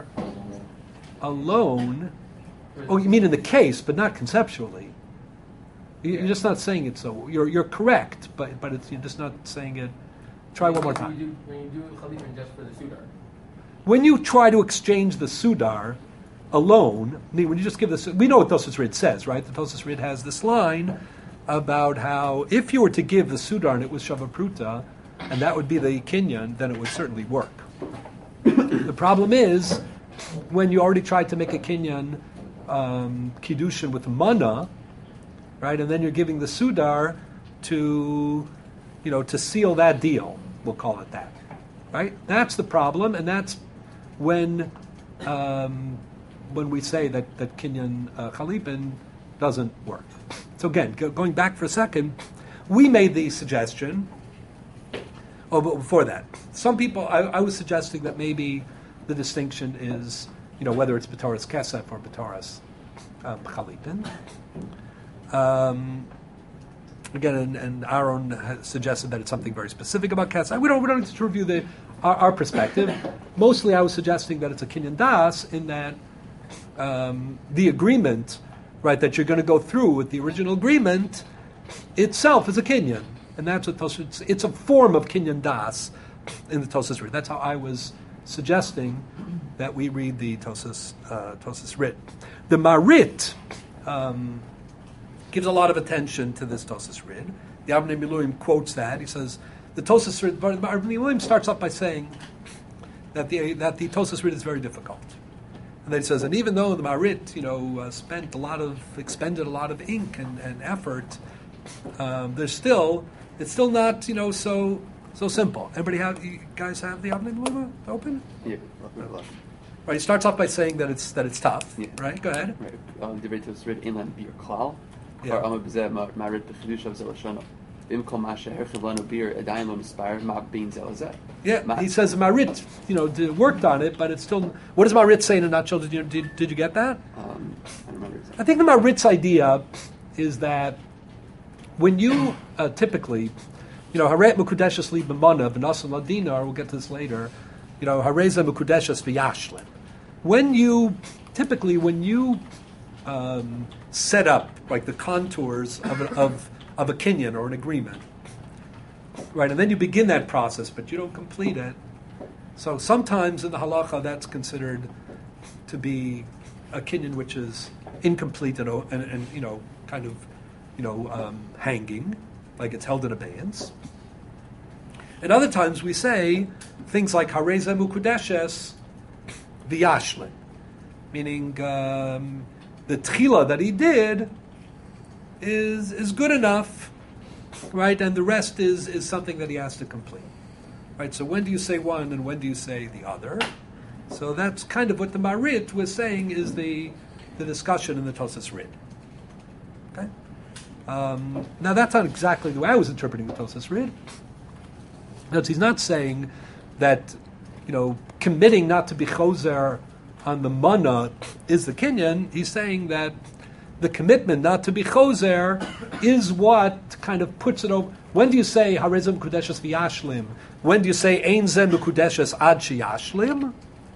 alone, oh, you mean in the case, but not conceptually. You- You're just not saying it so. You're you're correct, but but it's, you're just not saying it. Try one more When time. you do, when you do Chalipin just for the Sudar. When you try to exchange the Sudar alone, I mean, when you just give this, we know what Tosas Rid says, right? The Tosas Rid has this line about how if you were to give the Sudar and it was Shavapruta, and that would be the Kinyan, then it would certainly work. The problem is, when you already tried to make a Kinyan um, Kiddushin with Mana, right, and then you're giving the Sudar to, you know, to seal that deal, we'll call it that. Right? That's the problem, and that's when um, when we say that that Kinyan uh, Chalipin doesn't work. So again, go, going back for a second, we made the suggestion. Oh, but before that, some people I, I was suggesting that maybe the distinction is, you know, whether it's B'toras Kesef or B'toras um, Chalipin. Um, Again, and, and Aaron has suggested that it's something very specific about Kesef. We don't we don't need to review the our, our perspective. Mostly, I was suggesting that it's a Kinyan Das in that um, the agreement, right, that you're going to go through with the original agreement itself is a Kinyan, and that's what Tosas. It's, it's a form of Kinyan Das in the Tosas Rid. That's how I was suggesting that we read the Tosas uh, Tosas Rid. The Marit. Um, gives a lot of attention to this Tosas Rid, the Avnei Miluim quotes that. He says, the Tosas Rid, the Avnei Miluim starts off by saying that the that the Tosas Rid is very difficult. And then he says, and even though the Marit, you know, uh, spent a lot of, expended a lot of ink and, and effort, um, there's still, it's still not, you know, so so simple. Everybody have, you guys have the Avnei Miluim open? Yeah. Right, he starts off by saying that it's that it's tough. Yeah. Right, go ahead. Right. Um, the Tosas Rid inland beer klal. Yeah. Or Amma B'zeh Marit B'chidush of Zelashana. Bimkol Masha Herchavlanu beer Adayin Lo Mispire Ma Bein Zelazeh. Yeah, Ma- he says Marit, you know, did, worked on it, but it's still. What does Marit say in a nutshell? Did you did, did you get that? Um, I don't remember exactly. I think the Marit's idea is that when you uh, typically, you know, Haret Mukudeshes Li B'mana V'Nasan Ladinar, we'll get to this later. You know, Hareza Mukudeshes V'Yashlim. When you typically when you um, set up like the contours of a, of of a kinyan or an agreement, right, and then you begin that process, but you don't complete it. So sometimes in the halacha that's considered to be a kinyan which is incomplete and, and, and you know kind of you know um, hanging, like it's held in abeyance. And other times we say things like hareza mukudeshes v'yashlin, meaning um, the tchila that he did is is good enough, right? And the rest is is something that he has to complete, right? So when do you say one and when do you say the other? So that's kind of what the Marit was saying is the the discussion in the Tosas Rid. Okay. Um, now that's not exactly the way I was interpreting the Tosas Rid. Because he's not saying that, you know, committing not to be choser on the mana is the kinyan. He's saying that the commitment not to be choser is what kind of puts it over. When do you say harezem kudeshes v'yashlim? When do you say ein zem kudeshes ad sheyashlim?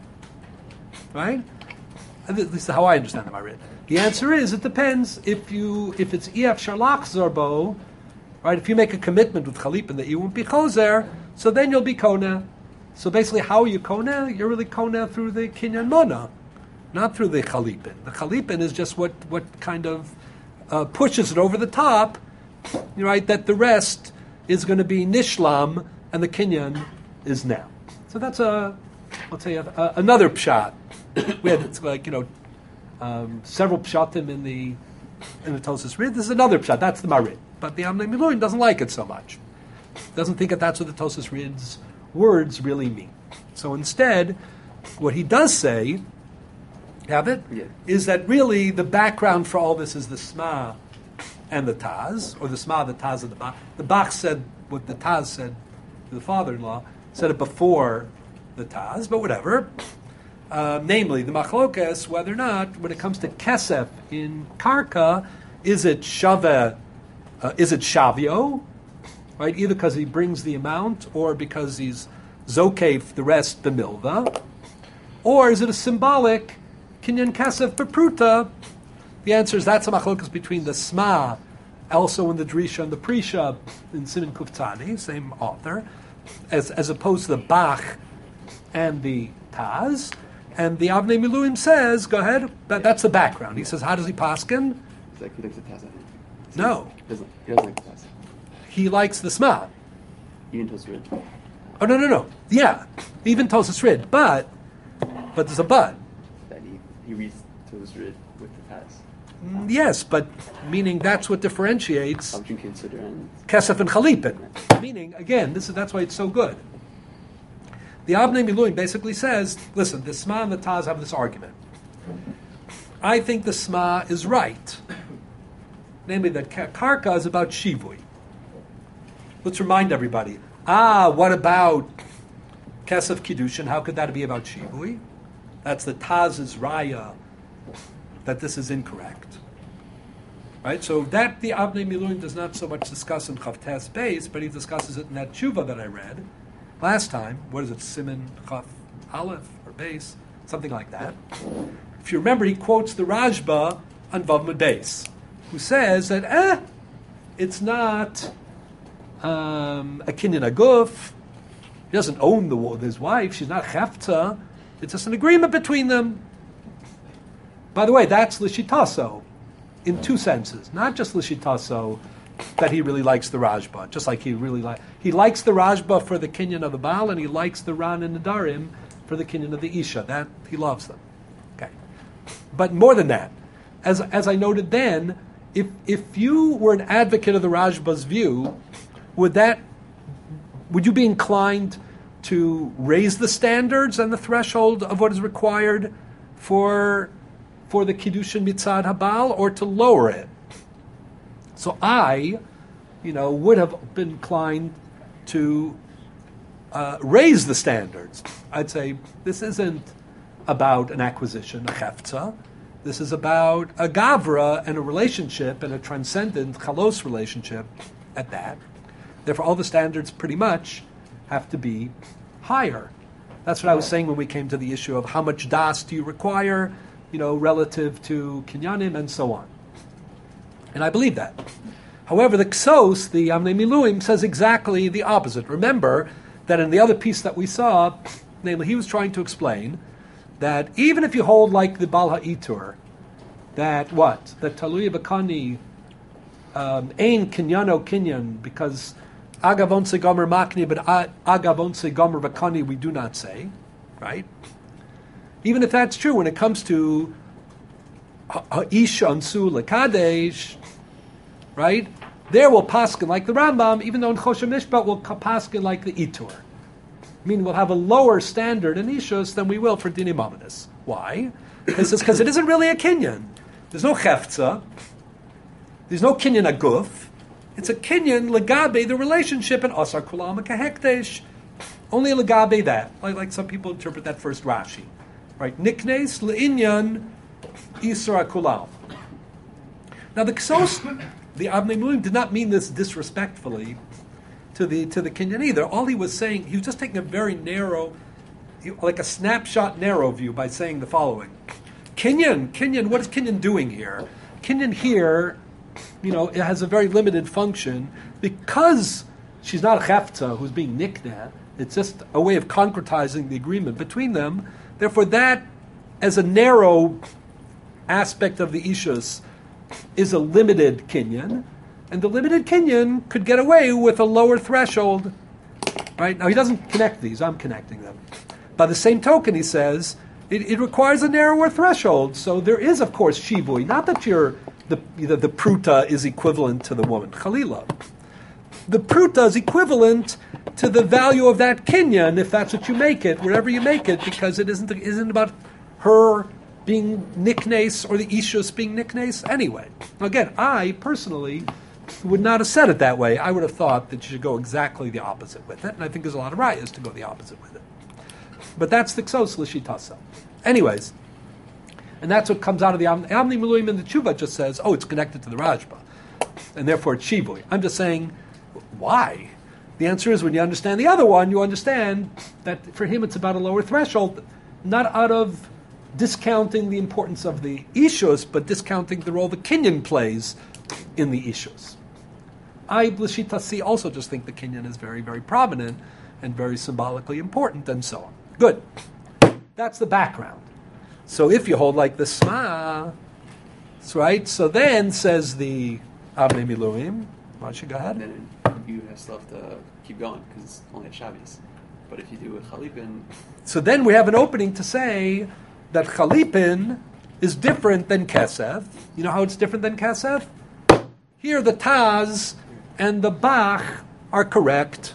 Right? At least how I understand the Marit. The answer is it depends if you if it's ef sharlach zarbo. Right, if you make a commitment with Chalipin that you won't be Choser, so then you'll be Kona. So basically, how are you Kona? You're really Kona through the Kinyan Mona, not through the Chalipin. The Chalipin is just what, what kind of uh, pushes it over the top, right, that the rest is going to be Nishlam and the Kinyan is now. So that's a, let's say, a, a, another Pshat. We had, it's like, you know, um, several Pshatim in the, in the Tosas Rid. This is another Pshat, that's the Marit. But the Avnei Miluim doesn't like it so much. Doesn't think that that's what the Tosas Rid's words really mean. So instead, what he does say, have it, Yeah. is that really the background for all this is the Sma and the Taz, or the Sma, the Taz, and the Bach. The Bach said what the Taz said to the father-in-law, said it before the Taz, but whatever. Uh, namely, the Machlokas, whether or not, when it comes to Kesef in Karka, is it Shaveh, Uh, is it Shavio, right? Either because he brings the amount, or because he's Zokef, the rest, the Milva, or is it a symbolic Kinyan Kesef Bepruta? The answer is that's a machlokas between the Sma, also in the Drisha and the Prisha in Siman Kuftani, same author, as as opposed to the Bach and the Taz. And the Avnei Miluim says, go ahead, that, that's the background. He says, how does he paskin? It's like he likes the Taz, I think. No. He doesn't, he doesn't like the Taz. He likes the Sma. Even Tosas Rid. Oh, no, no, no. Yeah, even Tosas Rid. But, but there's a but. That he, he reads Tosas Rid with the Taz. Mm, yes, but meaning that's what differentiates How would you consider and Kesef and Chalipin. Meaning, again, this is that's why it's so good. The Avnei Miluim basically says, listen, the Sma and the Taz have this argument. I think the Sma is right. Namely, that Karka is about Shivui. Let's remind everybody. Ah, what about Kesef Kiddushin? How could that be about Shivui? That's the Taz's Raya, that this is incorrect. Right? So that the Avnei Miluim does not so much discuss in Chavtes Beis, but he discusses it in that Tshuva that I read last time. What is it? Siman Chav Aleph or Beis? Something like that. If you remember, he quotes the Rajba on Vav Beis, who says that, eh, it's not um, a kinyan aguf. He doesn't own the his wife. She's not chefta. It's just an agreement between them. By the way, that's l'shitaso in two senses. Not just l'shitaso that he really likes the Rajba, just like he really like he likes the Rajba for the kinyan of the Baal, and he likes the Ran and the Darim for the kinyan of the Isha. That he loves them. Okay, but more than that, as as I noted then, if if you were an advocate of the Rajba's view, would that would you be inclined to raise the standards and the threshold of what is required for for the Kiddushin Mitzad Habal, or to lower it? So I, you know, would have been inclined to uh, raise the standards. I'd say this isn't about an acquisition, a hefza. This is about a gavra and a relationship and a transcendent chalos relationship at that. Therefore, all the standards pretty much have to be higher. That's what I was saying when we came to the issue of how much das do you require, you know, relative to kinyanim and so on. And I believe that. However, the Ksos, the Amnei Miluim, says exactly the opposite. Remember that in the other piece that we saw, namely, he was trying to explain that even if you hold like the Bal HaItur, that what? That Taluya Bakani, um, Ein Kinyano Kinyan, because Agavon Se Gomer Makni, but Agavon Se Gomer Bakani we do not say, right? Even if that's true, when it comes to Ha'isha Ansu Lekadesh, right? There we'll paskin like the Rambam, even though in Choshen Mishpat we'll paskin like the Itur. Meaning we'll have a lower standard in Ishus than we will for Dini Mamonis. Why? Because it isn't really a kinyan. There's no chefza. There's no kinyan aguf. It's a kinyan legabe, the relationship in Asar Kulam Kahekdesh. Only legabe that. Like, like some people interpret that first Rashi. Right? Niknes le'inyan Isra Kulam. Now the Ksos, the Avnei Miluim did not mean this disrespectfully to the to the kinyan either. All he was saying, he was just taking a very narrow, like a snapshot narrow view by saying the following. Kinyan, Kinyan, what is Kinyan doing here? Kinyan here, you know, it has a very limited function because she's not a chefta who's being nikna. It's just a way of concretizing the agreement between them. Therefore, that, as a narrow aspect of the ishus, is a limited kinyan, and the limited kinyan could get away with a lower threshold. Right? Now, he doesn't connect these. I'm connecting them. By the same token, he says, it, it requires a narrower threshold. So there is, of course, shivui. Not that you're, the, the, the pruta is equivalent to the woman. Chalila. The pruta is equivalent to the value of that kinyan, if that's what you make it, wherever you make it, because it isn't, it isn't about her being niknes or the ishus being niknes anyway. Again, I, personally, would not have said it that way. I would have thought that you should go exactly the opposite with it, and I think there's a lot of rayas to go the opposite with it. But that's the Ksos L'shitasa. Anyways, and that's what comes out of the Amnei Miluim, and the Tshuva just says, oh, it's connected to the Rajba, and therefore it's Shivui. I'm just saying, why? The answer is, when you understand the other one, you understand that for him it's about a lower threshold, not out of discounting the importance of the Ishus, but discounting the role the Kinyan plays in the Ishus. I, L'shitasi, also just think the Kinyan is very, very prominent and very symbolically important, and so on. Good. That's the background. So if you hold like the Sma, right? So then, says the Avnei Miluim, why don't you go ahead? Then you still have to keep going, because it's only at Shabbos. But if you do a Chalipin... So then we have an opening to say that Chalipin is different than Kesef. You know how it's different than Kesef? Here the Taz and the Bach are correct.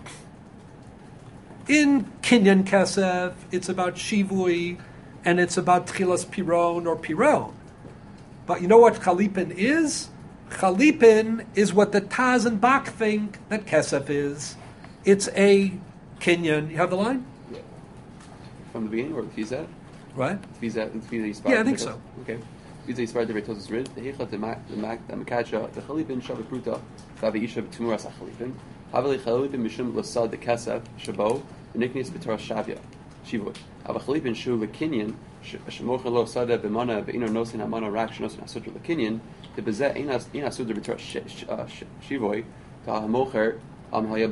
In Kinyan Kesef, it's about Shivui, and it's about Tchilas Piron or Piron. But you know what Chalipin is? Chalipin is what the Taz and Bach think that Kesef is. It's a Kinyan. You have the line? Yeah. From the beginning, or the Fizet? Right? Fizet, Fizet Yeah, I think so. Okay. Fizet Yisbar Devrei Tozus Rid. The Heichot, the Makadja, the Chalipin, Shav Pruta, Favi Isha, Tumuras HaChalipin. Havali Chalipin, Mishum, Lasad, the Kesef, Shabo, the Niknis, B'Torah Shavya, Shivot. Ava Chalipin, Shu, the Kinyan, Shemocha Lo Sada, B'Mana, B'Ino Nosin, Hamana, Rak, Shnosin, Asudra, the Kinyan, the Bezet, Inas, Inasudra, B'Torah Shivoy, Ta'amocher, Um, right.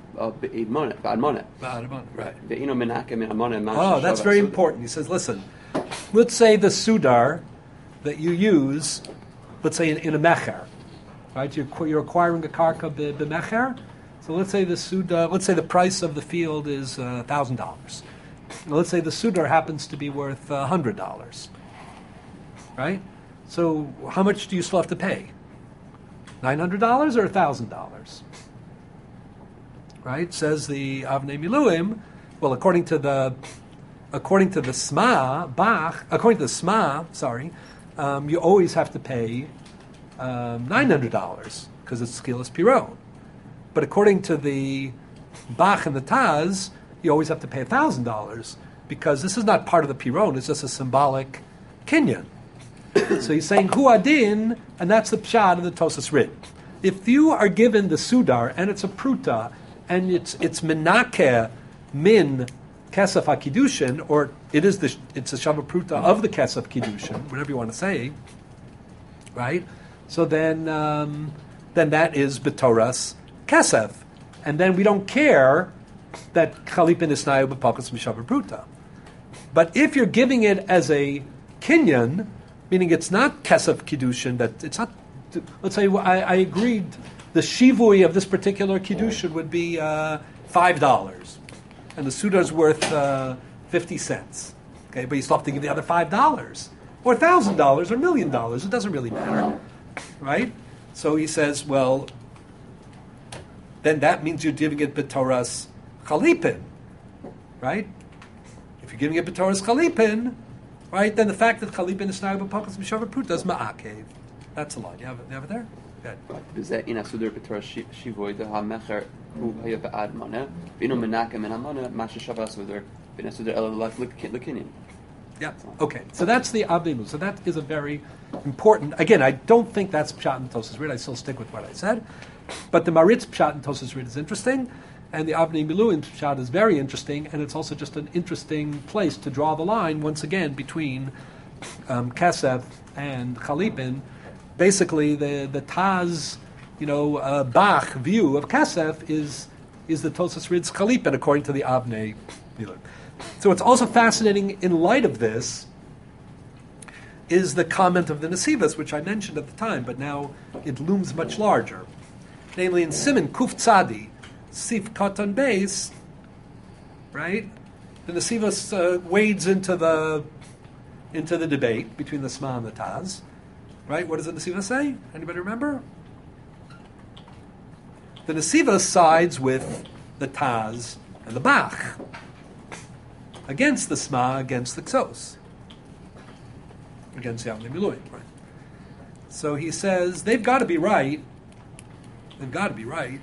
Oh, that's very important. He says, listen, let's say the sudar that you use, let's say in, in a mecher, right? You're, you're acquiring a karka be- b'mecher. So let's say the suda, let's say the price of the field is uh, thousand dollars. Let's say the sudar happens to be worth a hundred dollars, right? So how much do you still have to pay? Nine hundred dollars or a thousand dollars? Right? Says the Avnei Miluim. Well, according to the according to the Sma Bach, according to the Sma, sorry, um, you always have to pay um, nine hundred dollars because it's skillas piron. But according to the Bach and the Taz, you always have to pay a thousand dollars because this is not part of the piron; it's just a symbolic kinyan. So he's saying hu adin, and that's the pshat of the Tosas Rid. If you are given the sudar and it's a pruta and it's it's menakeh min kesef hakidushin, or it is the it's a shava pruta of the kesef kiddushin, whatever you want to say, right? So then um, then that is betoras kesef, and then we don't care that chalipin isnayu b'pakas mishava pruta. But if you're giving it as a kinyan, meaning it's not kesef kiddushin, that it's not. Let's say I, I agreed the shivui of this particular kiddushin would be uh, five dollars, and the sudar's worth uh, fifty cents. Okay, but you still have to give the other five dollars, or thousand dollars, or million dollars. It doesn't really matter, right? So he says, well, then that means you're giving it b'toras chalipin, right? If you're giving it b'toras chalipin, right, then the fact that chalipin is now b'pakas b'shavar pruta is ma'akev. That's a line. You have it, you have it there? Good. בזה אין הסודר בתור שיבוי דה המחר הוא היה בעד מנה ואינו מנקה מן המנה מה ששווה הסודר בין הסודר אלא לקניין. Yeah. Okay. So that's the Abdeimu. So that is a very important. Again, I don't think that's Pshat and Tosas Rid. I still stick with what I said. But the Maritz Pshat and Tosas Rid is interesting, and the Avnei Miluim Pshat is very interesting, and it's also just an interesting place to draw the line once again between um, Kesef and Chalipin. Basically, the the Taz, you know, uh, Bach view of Kesef is is the Tosas Rid's Chalipin according to the Avnei Miluim. So it's also fascinating in light of this is the comment of the Nesivos, which I mentioned at the time, but now it looms much larger. Namely, in Simon Kuf Tzadi, Sif Katan Beis, right? The Nesivos uh, wades into the into the debate between the Sma and the Taz, right? What does the Nesivos say? Anybody remember? The Nesivos sides with the Taz and the Bach against the Sma, against the Ksos, against the Avnei Miluim, right? So he says they've got to be right. They've got to be right.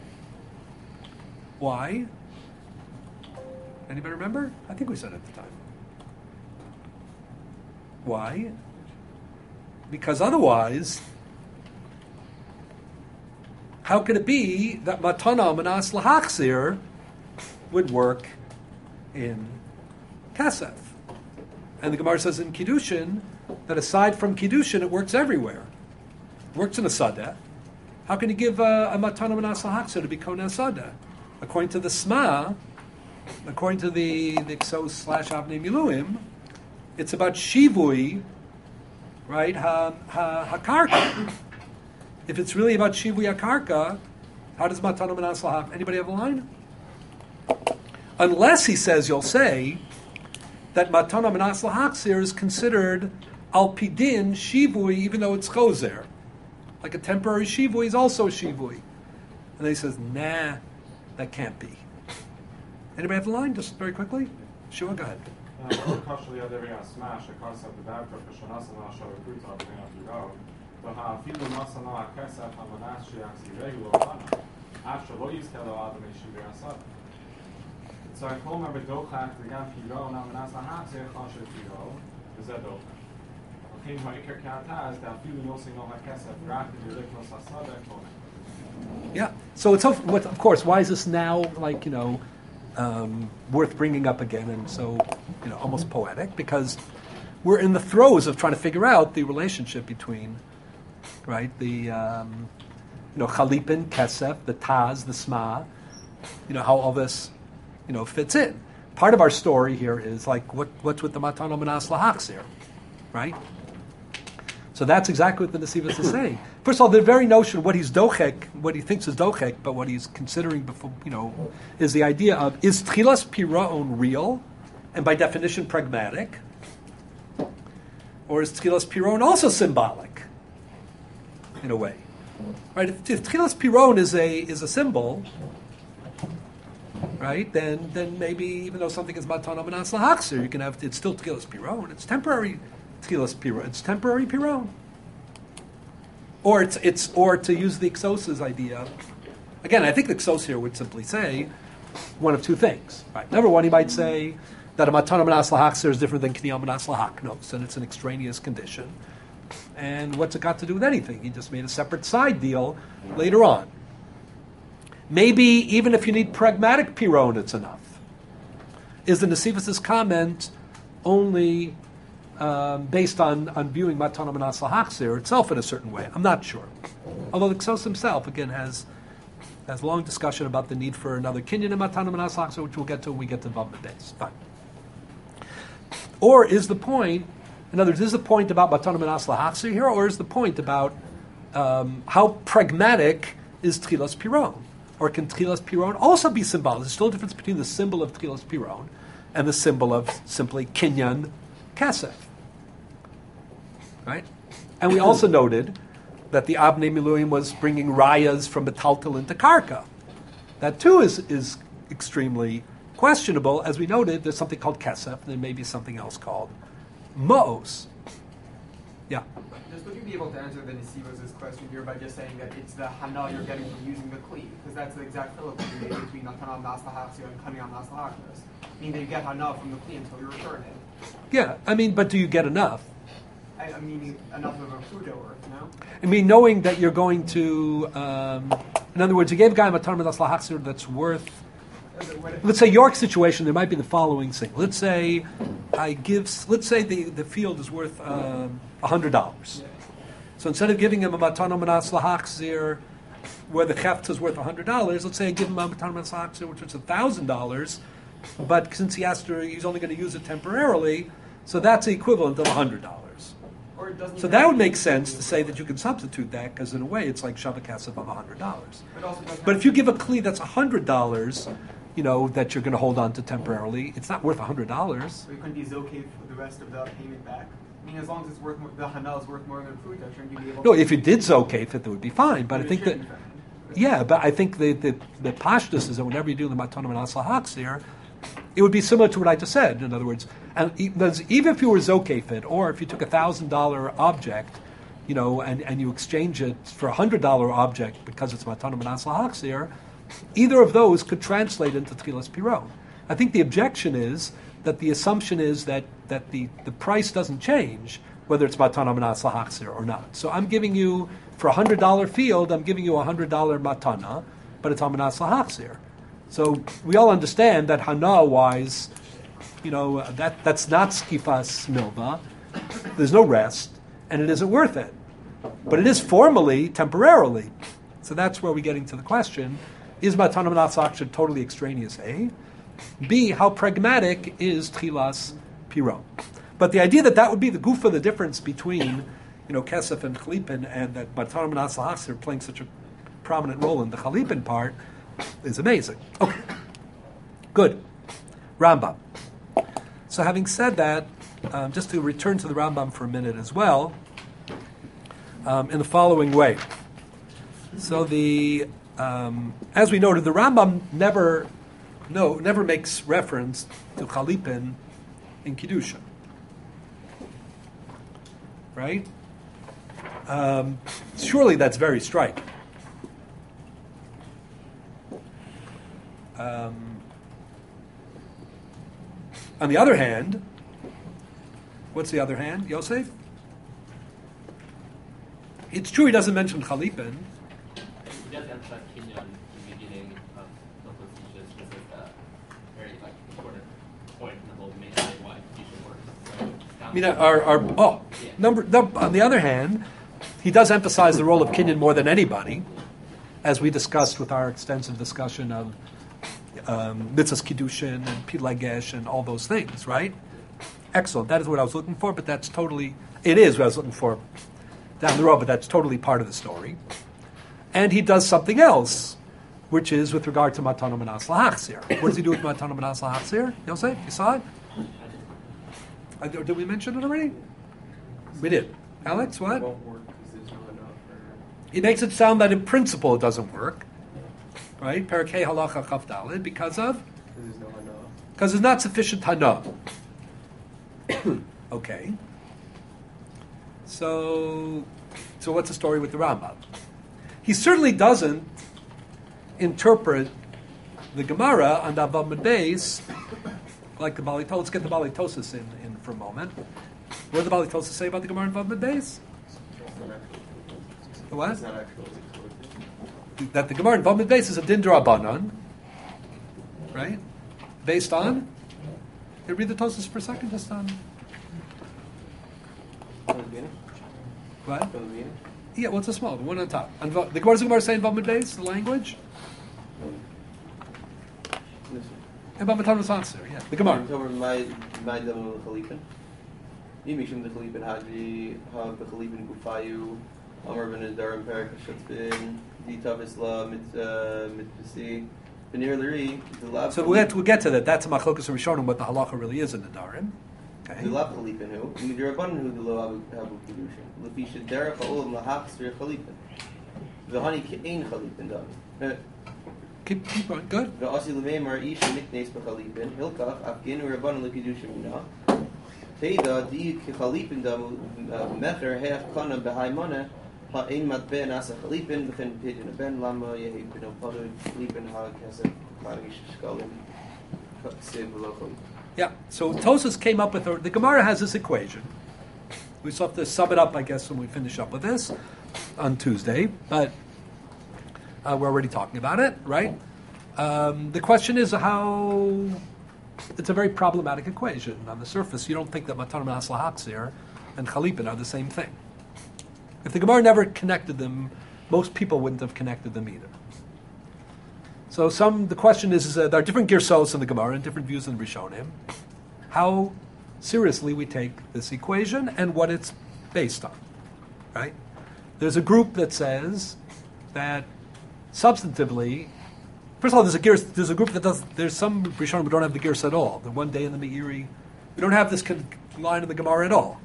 Why? Anybody remember? I think we said it at the time. Why? Because otherwise, how could it be that Matana Manas Lahachzir would work in Kesef? And the Gemara says in Kiddushin that aside from Kiddushin, it works everywhere. It works in a Sadeh. How can you give uh, a Matana Manas Lahachzir to be Koneh Sadeh? According to the Sma, according to the, the Ksos slash Avnei Miluim, it's about Shivui, right? Ha, ha, hakarka. If it's really about Shivui hakarka, how does Matana Manas Lahachzir? Anybody have a line? Unless he says, you'll say that Matana Manas Lahachzir is considered al pidin Shivui, even though it's Chozer. Like a temporary Shivui is also a Shivui. And then he says, nah, that can't be. Anybody have the line? Just very quickly. Sure, go ahead. Yeah. So it's of of course. Why is this now like you know um, worth bringing up again and so you know almost poetic? Because we're in the throes of trying to figure out the relationship between right the um, you know Chalipin, Kesef, the Taz, the Sma. You know how all this you know fits in. Part of our story here is like what what's with the Matana Manas Lahachzir, right? So that's exactly what the Nesivos is saying. First of all, the very notion of what he's dochek, what he thinks is dochek, but what he's considering before, you know, is the idea of, is tchilas piraon real, and by definition pragmatic, or is tchilas piraon also symbolic, in a way? Right? If, if tchilas piraon is a is a symbol, right? Then then maybe even though something is matana manas lahachzir, you can have it's still tchilas piraon. It's temporary tchilas piraon. It's temporary piraon. Or it's it's or to use the Ixos's idea. Again, I think the Ixos here would simply say one of two things. Right? Number one, he might say that a matana manas lahachzir is different than kniyam manas lahaknos, and it's an extraneous condition. And what's it got to do with anything? He just made a separate side deal later on. Maybe even if you need pragmatic piron, it's enough. Is the Nesivos' comment only um, based on, on viewing matana manas lahachzir itself in a certain way? I'm not sure. Although the Ixos himself, again, has has long discussion about the need for another kinyan in matana manas lahachzir, which we'll get to when we get to Vav Beis. Fine. Or is the point, in other words, is the point about matana manas lahachzir here, or is the point about um, how pragmatic is tchilas piron? Or can tchilas piron also be symbolic? There's still a difference between the symbol of tchilas piron and the symbol of simply kinyan kasef. Right? And we also noted that the Abnei Miluim was bringing rayas from metaltal into karka. That too is, is extremely questionable. As we noted, there's something called kasef, and there may be something else called ma'os. Yeah. Just would you be able to answer the Nesivos' question here by just saying that it's the hana you're getting from using the kli? Because that's the exact philip you made between Natan Mas Lahachzir and Kaniyam Mas Lahaknos. Meaning that you get hana from the kli until you return it. Yeah, I mean, but do you get enough? I, I mean, enough of a prudo or, no? I mean, knowing that you're going to, um, in other words, you gave a guy a matana manas lahachzir that's worth, let's say York situation, there might be the following thing. Let's say I give, let's say the, the field is worth um, one hundred dollars. So instead of giving him a matana manas lahachzir where the heft is worth one hundred dollars, let's say I give him a matana manas lahachzir which is one thousand dollars, but since he has to, he's only going to use it temporarily, so that's the equivalent of one hundred dollars. So that would make sense to say that you can substitute that, because in a way it's like Shabbat Kasef of one hundred dollars. But if you give a Kli that's one hundred dollars, you know, that you're going to hold on to temporarily, it's not worth one hundred dollars. So you couldn't be Zokeh for the rest of the payment back? I mean, as long as it's worth more, the Hana is worth more than fruit, shouldn't you be able No, to... if you did Zokeh, that would be fine. But I think that... Yeah, but I think the, the, the pashtus is that whenever you do the Matana Manas Lahachzir, it would be similar to what I just said. In other words, and even if you were zokefit, or if you took a thousand dollar object, you know, and, and you exchange it for a hundred dollar object because it's matana manas lahachzir, either of those could translate into tchilas piron. I think the objection is that the assumption is that that the, the price doesn't change whether it's matana manas lahachzir or not. So I'm giving you for a hundred dollar field, I'm giving you a hundred dollar matana, but it's manas lahachzir. So we all understand that hana-wise, you know, that, that's not skifas milva. There's no rest, and it isn't worth it. But it is formally, temporarily. So that's where we're getting to the question, is matana manas lahachzir totally extraneous, A? B, how pragmatic is tchilas piron? But the idea that that would be the goof of the difference between, you know, kesef and chalipin, and that matana manas lahachzir are playing such a prominent role in the chalipin part, is amazing. Okay, good. Rambam. So having said that, um, just to return to the Rambam for a minute as well, um, in the following way. So the, um, as we noted, the Rambam never, no, never makes reference to Chalipin in Kiddushin. Right? Um, surely that's very striking. Um, on the other hand, what's the other hand, Yosef? It's true he doesn't mention Chalipin. He does emphasize kinyan in the beginning of the Facetious. This is a very like, important point in the whole main way why Kedusha works. So, I mean, our, our oh, yeah. number, number. On the other hand, he does emphasize the role of kinyan more than anybody, as we discussed with our extensive discussion of Um, mitzvahs kiddushin and pilagesh and all those things, right? Excellent. That is what I was looking for, but that's totally, it is what I was looking for. down the road, but that's totally part of the story. And he does something else, which is with regard to Matana Manas Lahachzir. What does he do with Matana Manas Lahachzir? Yosef, you saw it? Uh, did we mention it already? We did. Alex, what? It won't work because there's not enough. Or... He makes it sound that in principle it doesn't work, right? Parakeh halacha chaf daled, because of? Because there's no enough. Because there's not sufficient hana. Okay. So, so what's the story with the Rambam? He certainly doesn't interpret the Gemara on the Avav Beis like the Bali Tosis. Let's get the Bali Tosis in, in for a moment. What does the Bali Tosis say about the Gemara in Avav Beis? The what? It's not actually. That the Gemara in Avav Beis is a din d'Rabbanan, right? Based on? Can you read the Tosis for a second, just on? What? From the beginning? Yeah, what's the small? The one on top. And the Gemara does the Gemara say in Vav Beis, the language? And Vav Matan answer, yeah. The Gemara. My my double Khalifin. Yimishim the Khalifin Haji, Hav the Khalifin Gufayu, Amr ben Adarim Perak Shatzbin, Ditav Islam, Mitpisi, Benir Lari, the Lab. So we'll get, we'll get to that. That's a machlokas Rishonim, what the halacha really is in the Darim. Okay. The Lab Khalifin who, and the Rabban who the Lo Abu Kedushin. Lefisha Derech Ha'olam Lahach Sir Khalifin. The Hani Kein Khalifin Dami. Keep, keep going. Good. V'asi l'meimar ish niknes b'chalipin hilkach afginu rabbanon l'kedusha mina teida di k'chalipin da mecher heach kana b'haimana ha'ein matbe nasa chalipin v'chen pidin ben lama yehi b'no padu chalipin ha'kesef karish shkalim sev v'lo chalipin. Yeah. So Tosas came up with a, the Gemara has this equation. We still have to sum it up, I guess, when we finish up with this on Tuesday, but. Uh, we're already talking about it, right? Um, the question is how... It's a very problematic equation. On the surface, you don't think that Matan Manas Lahachzir and Chalipin are the same thing. If the Gemara never connected them, most people wouldn't have connected them either. So some, the question is, is that there are different girsos in the Gemara and different views in Rishonim. How seriously we take this equation and what it's based on, right? There's a group that says that substantively, first of all, there's a gears, there's a group that does. There's some Rishonim who don't have the gears at all. The one day in the Meiri, we don't have this con- line in the Gemara at all.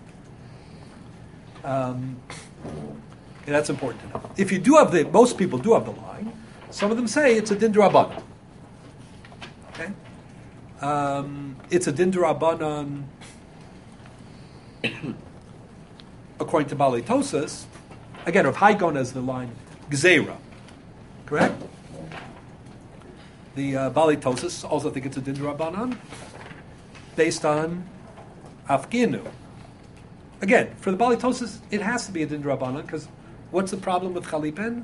Um, okay, that's important to know. If you do have the, most people do have the line. Some of them say it's a din d'Rabbanan. Okay, um, it's a din d'Rabbanan according to Bali Tosas. Again, Rav Haigon has the line Gzeira. Correct? The uh, Bali Tosas also think it's a din d'Rabbanan based on Afginu. Again, for the Bali Tosas, it has to be a din d'Rabbanan because what's the problem with Chalipin?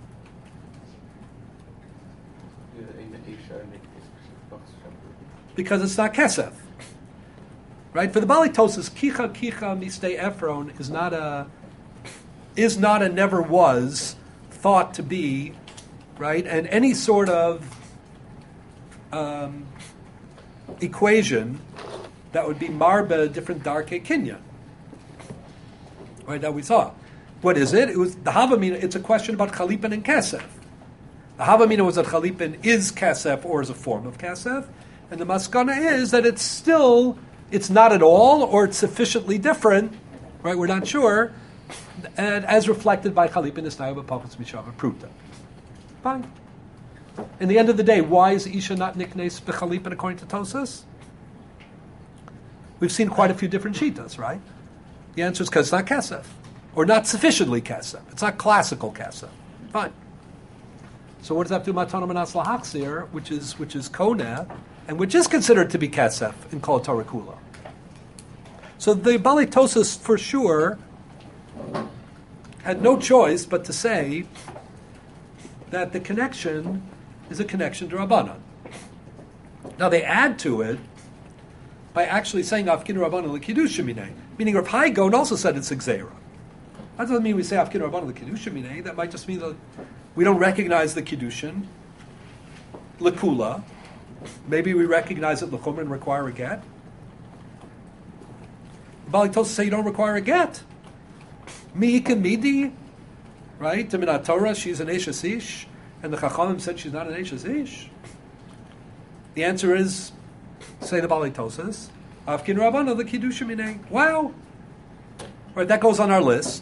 Because it's not Kesef. Right? For the Bali Tosas, Kicha Kicha Mistei Ephron is not a is not a never was thought to be, right? And any sort of um, equation that would be marba different darke kinyan, right? That we saw. What is it? It was the Havamina. It's a question about Chalipin and Kesef. The Havamina was that Chalipin is Kesef or is a form of Kesef, and the Maskana is that it's still it's not at all or it's sufficiently different, right? We're not sure. And as reflected by Chalipin Isnaya B'Pachas Mishava Pruta. Fine. In the end of the day, why is Isha not niknes b'Chalipin according to Tosas? We've seen quite a few different shitas, right? The answer is because it's not Kesef. Or not sufficiently Kesef. It's not classical Kesef. Fine. So what does that do with Matana Manas Lahachzir, which is which is Koneh, and which is considered to be Kesef in Kol Torah Kula? So the Bali Tosas for sure had no choice but to say that the connection is a connection to Rabbanan. Now they add to it by actually saying Afkin Rabbanan l'Kiddush Minei, meaning Rav Haigon also said it's Xera. That doesn't mean we say Afkin Rabbanan l'Kiddush Minei. That might just mean that we don't recognize the Kiddushin l'Kula. Maybe we recognize it l'Chumra and require a get. The Bali Tosas say you don't require a get. Mi'ika Midi, right? To Minat Torah, she's an Eishes Ish, and the Chachamim said she's not an Eishes Ish. The answer is, say the Bali Tosas, Afkin Rabbana the Kiddush Minei. Wow. Right, that goes on our list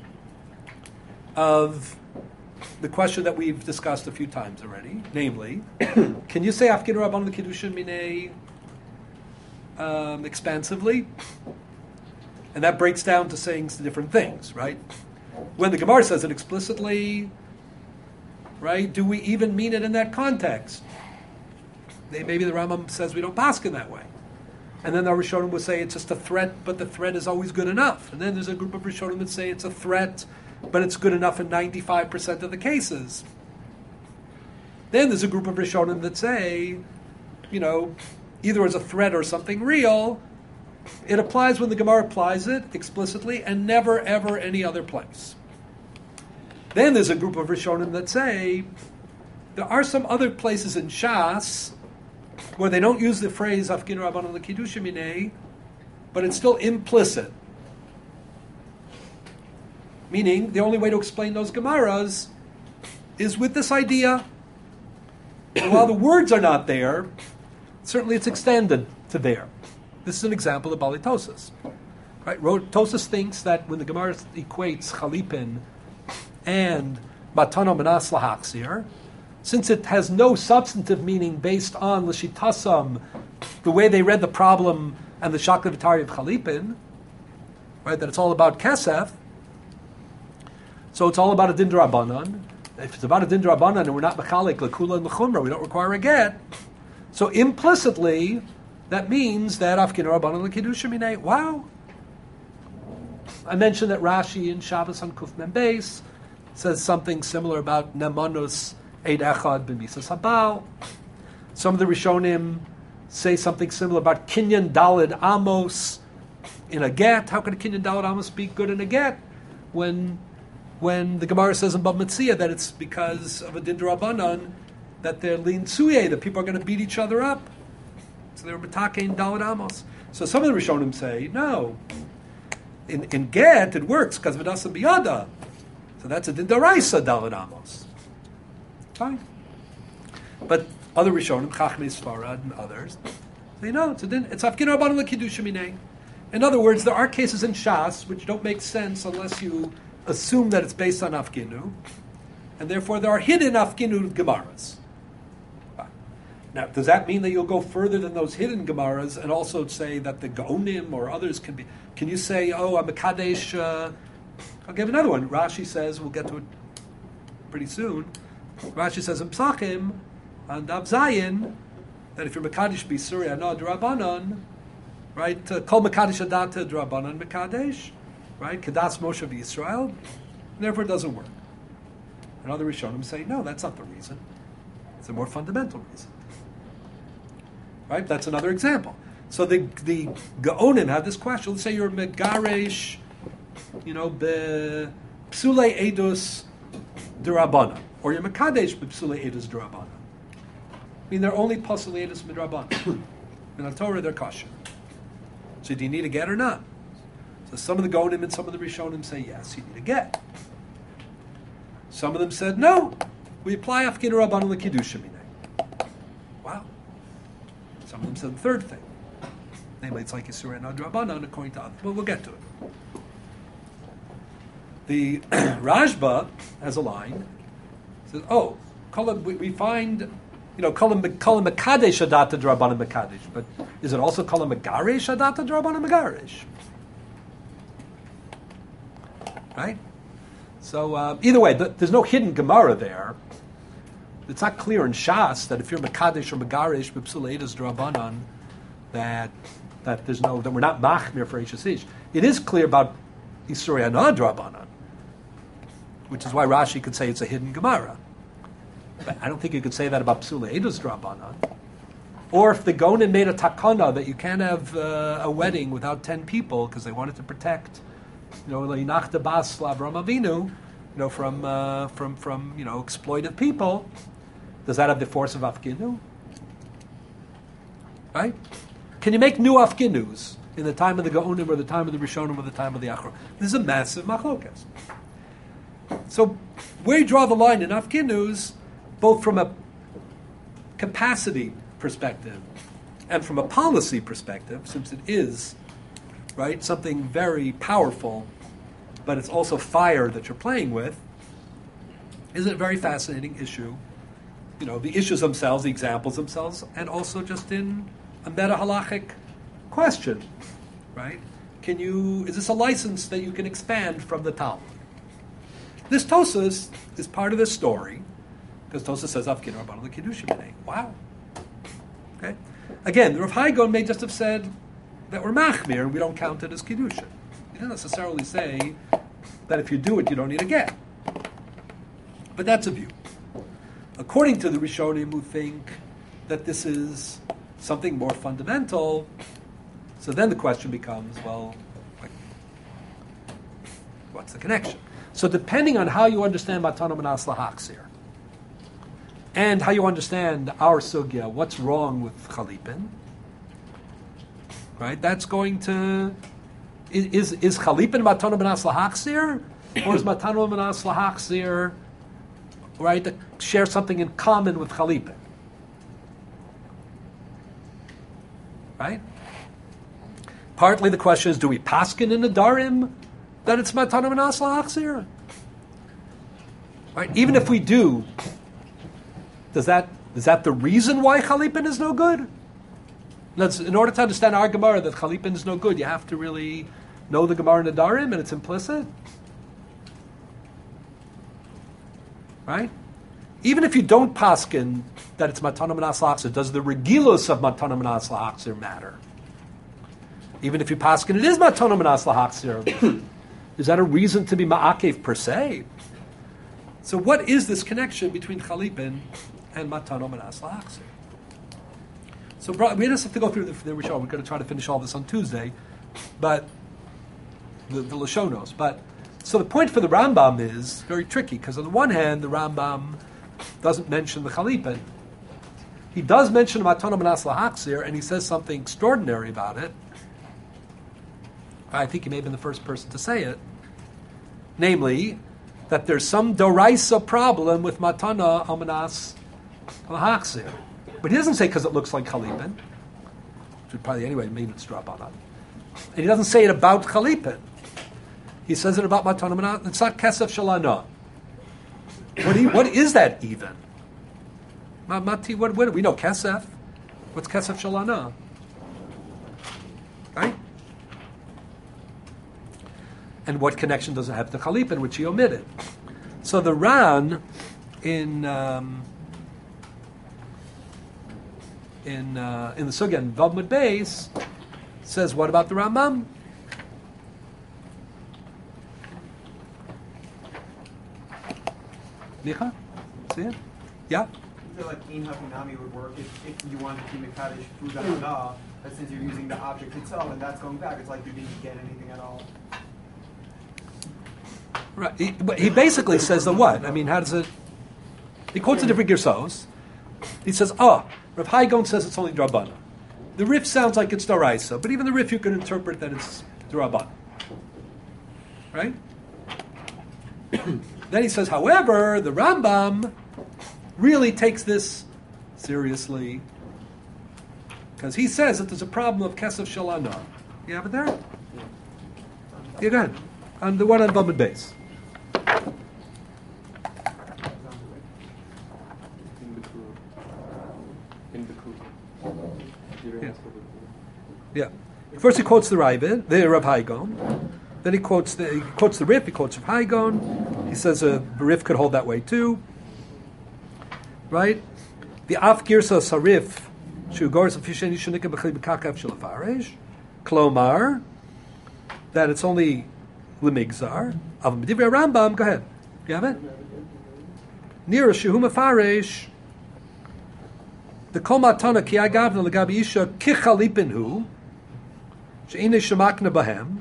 of the question that we've discussed a few times already, namely, can you say Afkin Rabbana the Kiddush Minei um, expansively? And that breaks down to saying different things, right? When the Gemara says it explicitly, right, do we even mean it in that context? Maybe the Rambam says we don't paskin that way. And then the Rishonim would say it's just a threat, but the threat is always good enough. And then there's a group of Rishonim that say it's a threat, but it's good enough in ninety-five percent of the cases. Then there's a group of Rishonim that say, you know, either as a threat or something real, it applies when the Gemara applies it explicitly and never, ever any other place. Then there's a group of Rishonim that say there are some other places in Shas where they don't use the phrase Afkin Rabbanan L'Kiddush Minei, but it's still implicit. Meaning, the only way to explain those Gemaras is with this idea. And while the words are not there, certainly it's extended to there. This is an example of Bali Tosas. Right? Tosas thinks that when the Gemara equates Chalipin and Matano Manas Lahaksir, since it has no substantive meaning based on L'Shitasam, the way they read the problem and the Shakla Vitari of Chalipin, right, that it's all about Kesef, so it's all about a Din D'Rabbanan. If it's about a Din D'Rabbanan and we're not Mechalik, L'Kula and L'Chumra, we don't require a get, so implicitly, that means that Afkin Rabbanan L'Kiddush Minei. Wow. I mentioned that Rashi in Shabbos on Kuf Mem Beis says something similar about Nemanus Eid Echad B'Misas Habal. Some of the Rishonim say something similar about Kinyan Dalid Amos in a get. How could a Kinyan Dalid Amos be good in a get when when the Gemara says in Bab Metzia that it's because of a Din D'Rabbanan that they're lean tsuye, that people are going to beat each other up. So they were Metakein Dalid Amos. So some of the Rishonim say, no, in, in get it works because of Adasa Biyada. So that's a Din D'Oraisa Dalid Amos. Fine. But other Rishonim, Chachmei Sfarad and others, say no, it's a din, it's Afkin Rabbanan L'Kiddush Minei. In other words, there are cases in Shas which don't make sense unless you assume that it's based on Afkinu, and therefore there are hidden Afkinu Gemaras. Fine. Now, does that mean that you'll go further than those hidden Gemaras and also say that the Gaonim or others can be? Can you say, oh, I'm a Kadesh? Uh, I'll give another one. Rashi says, we'll get to it pretty soon. Rashi says in Psachim and Dav Zayin that if you're Mekadesh B'Surya no D'Rabbanan, right? Kol Mekadesh Adata D'Rabbanan Mekadesh, right? Kedas Moshe Yisrael, therefore it doesn't work. And other Rishonim say no, that's not the reason. It's a more fundamental reason, right? That's another example. So the the Gaonim have this question. Let's say you're Megaresh, you know, Be Psule Edus D'Rabbanan. Or you're Mekadesh b'psulei edus d'Rabbanan. I mean, they're only psulei edus d'Rabbanan. In the Torah, they're kosher. So do you need a get or not? So some of the Gaonim and some of the Rishonim say, yes, you need a get. Some of them said, no, we apply Afkin Rabbanan L'Kiddush Minei. Wow. Some of them said the third thing. Namely, it's like Yisur and D'Rabbanan according to others. Well, we'll get to it. The Rashba has a line. Says, oh, we, we find, you know, Kolam Mekadesh Adata D'Rabbanan Mekadesh, but is it also Kolam Megaresh Adata D'Rabbanan Megaresh? Right? So uh, either way, th- there's no hidden Gemara there. It's not clear in Shas that if you're Mekadesh or Megaresh B'Psulei Edus D'Rabbanan, that that there's no that we're not Machmir for Eishes Ish. It is clear about Yisur Yana D'Rabbanan, which is why Rashi could say it's a hidden Gemara. But I don't think you could say that about Psula Edus D'Rabbanan. Or if the Gonin made a takana that you can't have uh, a wedding without ten people because they wanted to protect, you know, Le'inach Bas Avram Avinu, you know, from uh, from from you know exploitive people, does that have the force of Afkinu? Right? Can you make new Afkinus in the time of the Gaonim or the time of the Rishonim or the time of the Achron. This is a massive machlokas. So where you draw the line in Afkinus, both from a capacity perspective and from a policy perspective, since it is, right, something very powerful, but it's also fire that you're playing with, is a very fascinating issue. You know, the issues themselves, the examples themselves, and also just in a meta-halachic question, right? Can you, is this a license that you can expand from the Talmud? This Tosas is part of this story, because Tosas says, Avkin Rabban l'Kiddushin b'nei. Wow. Okay? Again, the Rav Hai Gaon may just have said that we're machmir and we don't count it as Kiddushin. He didn't necessarily say that if you do it, you don't need a get. But that's a view. According to the Rishonim, who think that this is something more fundamental, so then the question becomes, well, like, what's the connection? So depending on how you understand Matana Manas Lahaksir, and how you understand our sugya, what's wrong with Chalipin, right? That's going to, is is Chalipin Matana Manas Lahaksir, or is Matana Manas Lahaksir, right, to share something in common with Chalipin? Right? Partly the question is, do we paskin in the Darim that it's Matana Manas Lahaksir? Right? Even if we do, does that is that the reason why Chalipin is no good? That's, in order to understand our Gemara that Chalipin is no good, you have to really know the Gemara in the Darim and it's implicit. Right? Even if you don't paskin that it's Matana Manas Lahaksir, does the regilus of Matana Manas Lahaksir matter? Even if you paskin it is Matana Manas Lahaksir, is that a reason to be ma'akev per se? So what is this connection between Chalipin and Matana Manas Lahaksir? So we just have to go through the, the Rishon. We're going to try to finish all this on Tuesday, but the, the Lashonos. But so the point for the Rambam is very tricky, because on the one hand, the Rambam doesn't mention the Chalipin. He does mention Matana Manas Lahaksir, and he says something extraordinary about it. I think he may have been the first person to say it. Namely, that there's some Doraisa problem with Matana Manas Lahaksir. But he doesn't say because it looks like Chalipin. Which would probably anyway mean it's drop on. And he doesn't say it about Chalipin. He says it about Matana Manas. It's not Kesef Shalana. What, do you, what is that even? Mati, what, what, we know Kesef. What's Kesef Shalana? Right? And what connection does it have to Chalipin, which he omitted? So the Ran in um, in uh, in the Sugya in Vavmud Beis says, what about the Rambam? Micha? See it? Yeah? I feel like Ein Hakinami would work if, if you wanted to be Mekadesh through the Hana, but since you're using the object itself and that's going back, it's like you didn't get anything at all. Right. He, but he basically says the what? I mean, how does it... He quotes a different Gersos. He says, oh, Rav Hai Gaon says it's only Drabana. The Rif sounds like it's Daraisa, but even the Rif you can interpret that it's Drabana. Right? Then he says, however, the Rambam really takes this seriously, because he says that there's a problem of Kesef Shalana. You have it there? Yeah, go ahead. On the one on Vavmud Beis. Yeah. yeah. First he quotes the Ravid, the Rav Hai Gaon. Then he quotes the he quotes the Rif. He quotes Rav Hai Gaon. He says a uh, Rif could hold that way too. Right? The Af Girsa Sarif Shu Gors Fishen Yishunika B'Chli B'Kakav Shelafaresh Klomar, that it's only Lemigzar. Av Medivra Rambam. Go ahead. You have it. Nira Shehu Mafaresh. The Kol Matana Ki Agavna Legabi Isha Ki Chalipin Hu She'ine Shemakna Bahem.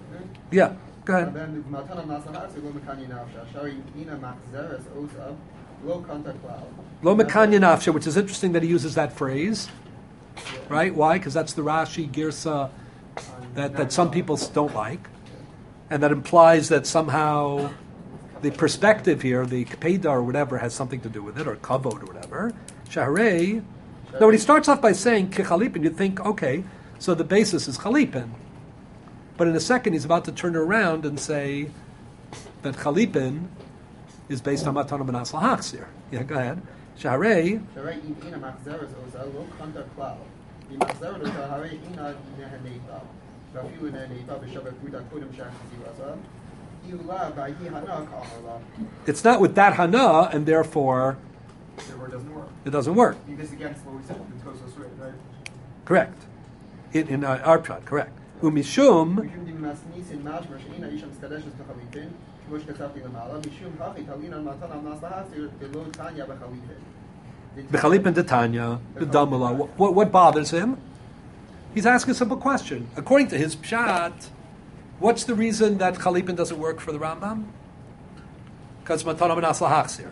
Yeah, go ahead. Lo contact cloud. Lo mekanya nafshe, which is interesting that he uses that phrase, right? Why? Because that's the Rashi girsa that, that some people don't like, and that implies that somehow the perspective here, the kpeda or whatever, has something to do with it, or kavod or whatever. Shaharei. Now, when he starts off by saying kichalipin, you'd think, okay, so the basis is chalipin. But in a second, he's about to turn around and say that chalipin is based on matana b'nas lahachzir. Yeah, go ahead. Shaharei. Shaharei ina machzeres oza lo contact cloud. Imachzeres oza harei ina nehaneta. Vafiu nehaneta b'shavet pruta kodem shachziraza. Iula v'ayi hana ka'ala. It's not with that hana, and therefore Therefore, it doesn't work. it doesn't work. Because against what we said, it goes this way, right? Correct. In, in uh, our prat, correct. Umishum. משום דמסניס אין משמע שאין האיש המסקדש בחליפין, כמו שכתבתי למעלה, משום הכי תלין על מתן המנס להסיר, דלא תניא בחליפין. Bechalipin detanya, b'damala. What, what bothers him? He's asking a simple question. According to his pshat, what's the reason that chalipin doesn't work for the Rambam? Because matana b'nas lahachzir.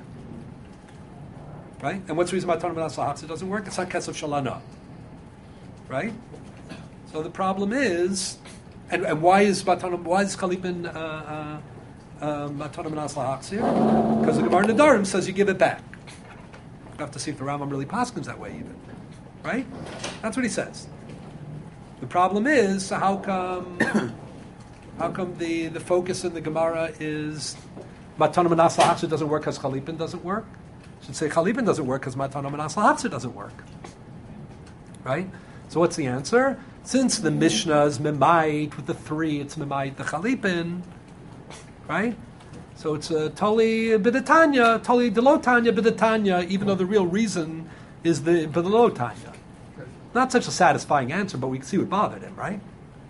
Right? And what's the reason matana b'nas lahachzir doesn't work? It's not kesef shalana. Right? So the problem is, and, and why is matana, why is chalipin uh, uh, uh, matana b'nas lahachzir? Because the Gemara Nedarim says you give it back. You have to see if the Rambam really paskins that way even. Right? That's what he says. The problem is, so how come how come the, the focus in the Gemara is matana b'nas lahachzir doesn't work because chalipin doesn't work? I should say chalipin doesn't work because matana b'nas lahachzir doesn't work. Right? So what's the answer? Since the Mishnah is memait with the three, it's memait the chalipin, right? So it's a toli b'detanya, toli delotanya b'detanya, even though the real reason is the b'delotanya. Not such a satisfying answer, but we can see what bothered him, right?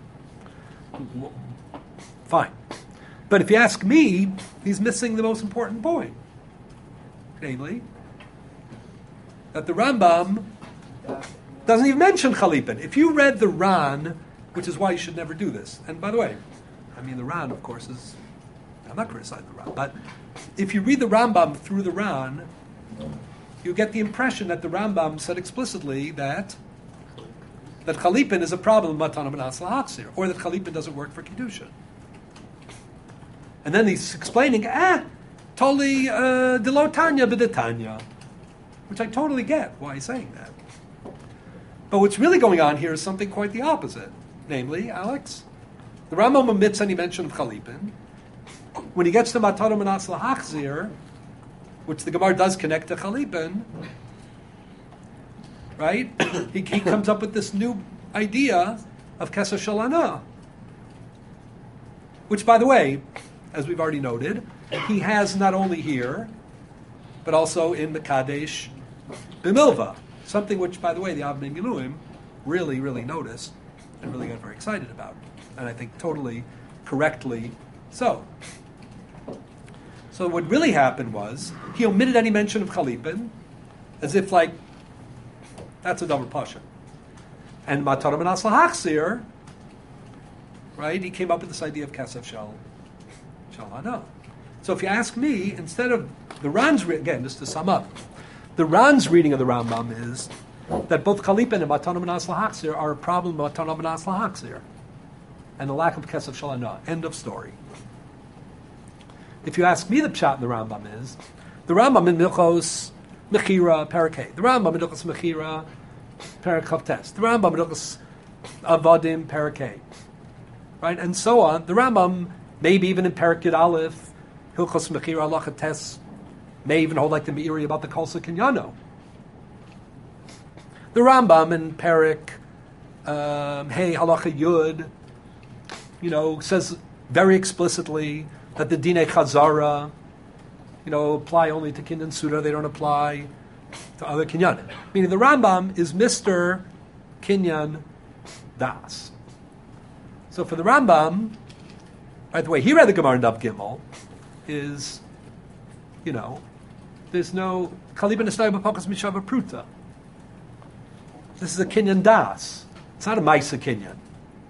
Fine. But if you ask me, he's missing the most important point. Namely, that the Rambam doesn't even mention chalipin. If you read the Ran, which is why you should never do this, and by the way, I mean the Ran, of course, is, I'm not criticizing the Ran, but if you read the Rambam through the Ran, you get the impression that the Rambam said explicitly that that chalipin is a problem with matana b'nas lahachzir, or that chalipin doesn't work for kedusha. And then he's explaining, ah, totally uh, delotanya b'detanya, which I totally get why he's saying that. But what's really going on here is something quite the opposite. Namely, Alex, the Rambam omits any mention of chalipin. When he gets to matana b'nas lahachzir, which the Gemara does connect to chalipin, right? he, he comes up with this new idea of kesef shalana, which, by the way, as we've already noted, he has not only here, but also in the Kadesh B'milva. Something which, by the way, the Avnei Miluim really, really noticed and really got very excited about. And I think totally correctly so. So what really happened was, he omitted any mention of chalipin, as if like, that's a double pasha. And matana b'nas lahachzir, right, he came up with this idea of kesef shel, shel hana. So if you ask me, instead of, the Ran's, re- again, just to sum up, the Ran's reading of the Rambam is that both chalipin and matana b'nas lahachzir are a problem with matana b'nas lahachzir, and the lack of kesef shel hana. End of story. If you ask me, the pshat in the Rambam is the Rambam in Milchos Mechira Parakeh, the Rambam in Milchos Mechira Parakavtes, the Rambam in Milchos Avadim Parakeh, right, and so on. The Rambam, maybe even in Parakid Aleph, Hilchos Mechira Halacha Tes, may even hold like the Meiri about the Kolsa Kinyano. The Rambam in Parak um, Hey Halacha Yud, you know, says very explicitly that the Dinei Chazara, you know, apply only to Kinyan Suda, they don't apply to other Kinyanim. Meaning the Rambam is Mister Kinyan Das. So for the Rambam, right, the way he read the Gemara in Daf Gimel is, you know, there's no Kalibin Esnai B'Pakas Mishava Pruta. This is a Kinyan Das. It's not a Maisa Kinyan.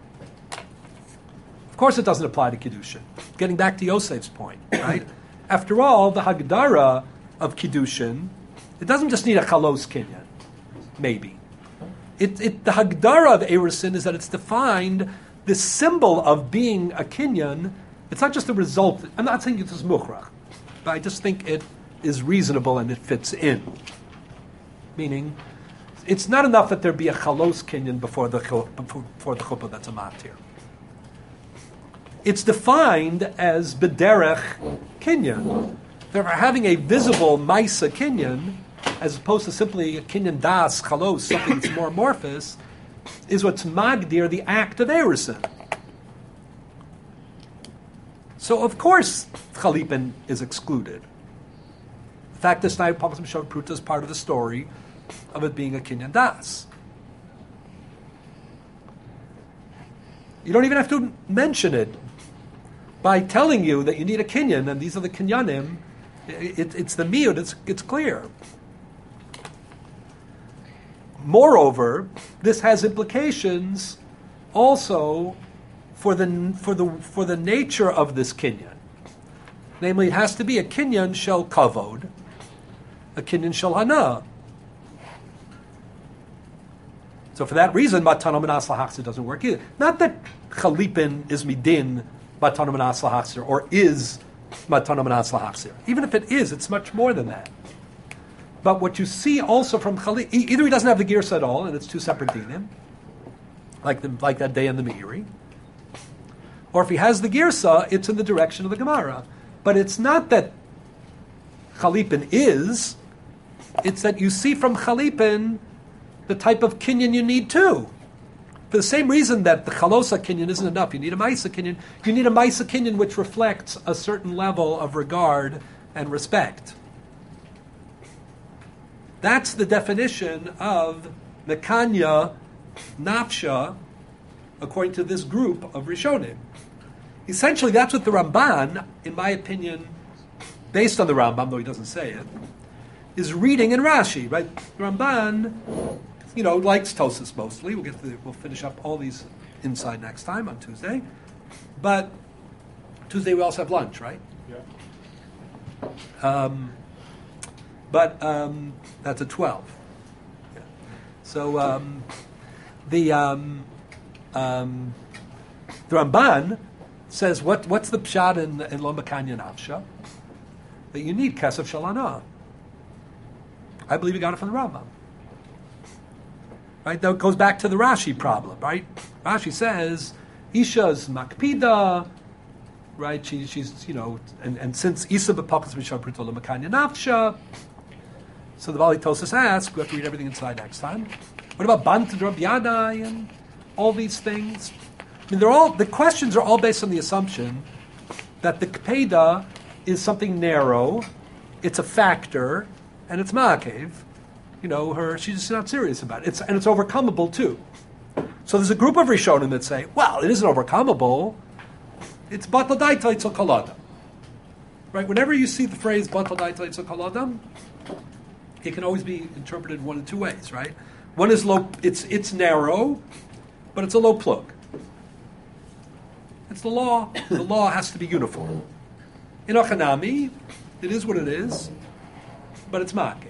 Of course it doesn't apply to Kedushin. Getting back to Yosef's point, right? After all, the Hagdara of Kiddushin, it doesn't just need a chalos kinyan, maybe. It, it, the hagdara of erusin is that it's defined, this symbol of being a kinyan, it's not just a result. I'm not saying it is mukhrach, but I just think it is reasonable and it fits in. Meaning, it's not enough that there be a chalos kinyan before the before the chuppah that's a matir. It's defined as bederech kinyan. Therefore, having a visible maisa kinyan, as opposed to simply a kinyan das chalos, something that's more amorphous, is what's magdir, the act of erusin. So, of course, chalipin is excluded. The fact that Snai Papas Mishav Pruta is part of the story of it being a kinyan das. You don't even have to mention it. By telling you that you need a kinyan, and these are the kinyanim, it, it's the miyud, it's, it's clear. Moreover, this has implications also for the for the for the nature of this kinyan. Namely, it has to be a kinyan shel kavod, a kinyan shel hana. So for that reason, matana minas lahachzir doesn't work either. Not that chalipin is midin matana minas lahachzir or is matana minas lahachzir. Even if it is, it's much more than that. But what you see also from Chalip, either he doesn't have the girsa at all, and it's two separate dinim, like the, like that day in the Meiri, or if he has the girsa, it's in the direction of the Gemara. But it's not that Chalipin is, it's that you see from Chalipin the type of kinyan you need too. For the same reason that the Chalosa kinyan isn't enough, you need a Maisa kinyan, you need a Maisa kinyan which reflects a certain level of regard and respect. That's the definition of Mekanya Nafsha, according to this group of Rishonim. Essentially, that's what the Ramban, in my opinion, based on the Rambam, though he doesn't say it, is reading in Rashi. Right? The Ramban, you know, likes Tosas mostly. We'll get to the, we'll finish up all these inside next time on Tuesday. But Tuesday we also have lunch, right? Yeah. Um, But um, that's at twelve. Yeah. So um, the um, um, the Ramban says, what what's the pshat in, in Lo Mekanya Nafsha? That you need Kesef Shalana. I believe he got it from the Rambam. Right? That goes back to the Rashi problem, right? Rashi says, Isha's Makpida, right? She, she's, you know, and, and since Isa b'pakas b'shar pruto Lo Mekanya Nafsha, so the Bali Tosas asks, we have to read everything inside next time. What about Bant and Rabbi Yadai and all these things? I mean, they're all, the questions are all based on the assumption that the Kpeda is something narrow, it's a factor, and it's Ma'akev. You know, her, she's just not serious about it. It's, and it's overcomable too. So there's a group of Rishonim that say, well, it isn't overcomable. It's Batal Dai Taitzal Kaladam. Right? Whenever you see the phrase Batal Dai Taitzal Kaladam, it can always be interpreted one of two ways, right? One is low, it's it's narrow, but it's a low plug. It's the law. The law has to be uniform. In Achanami, it is what it is, but it's ma'ake.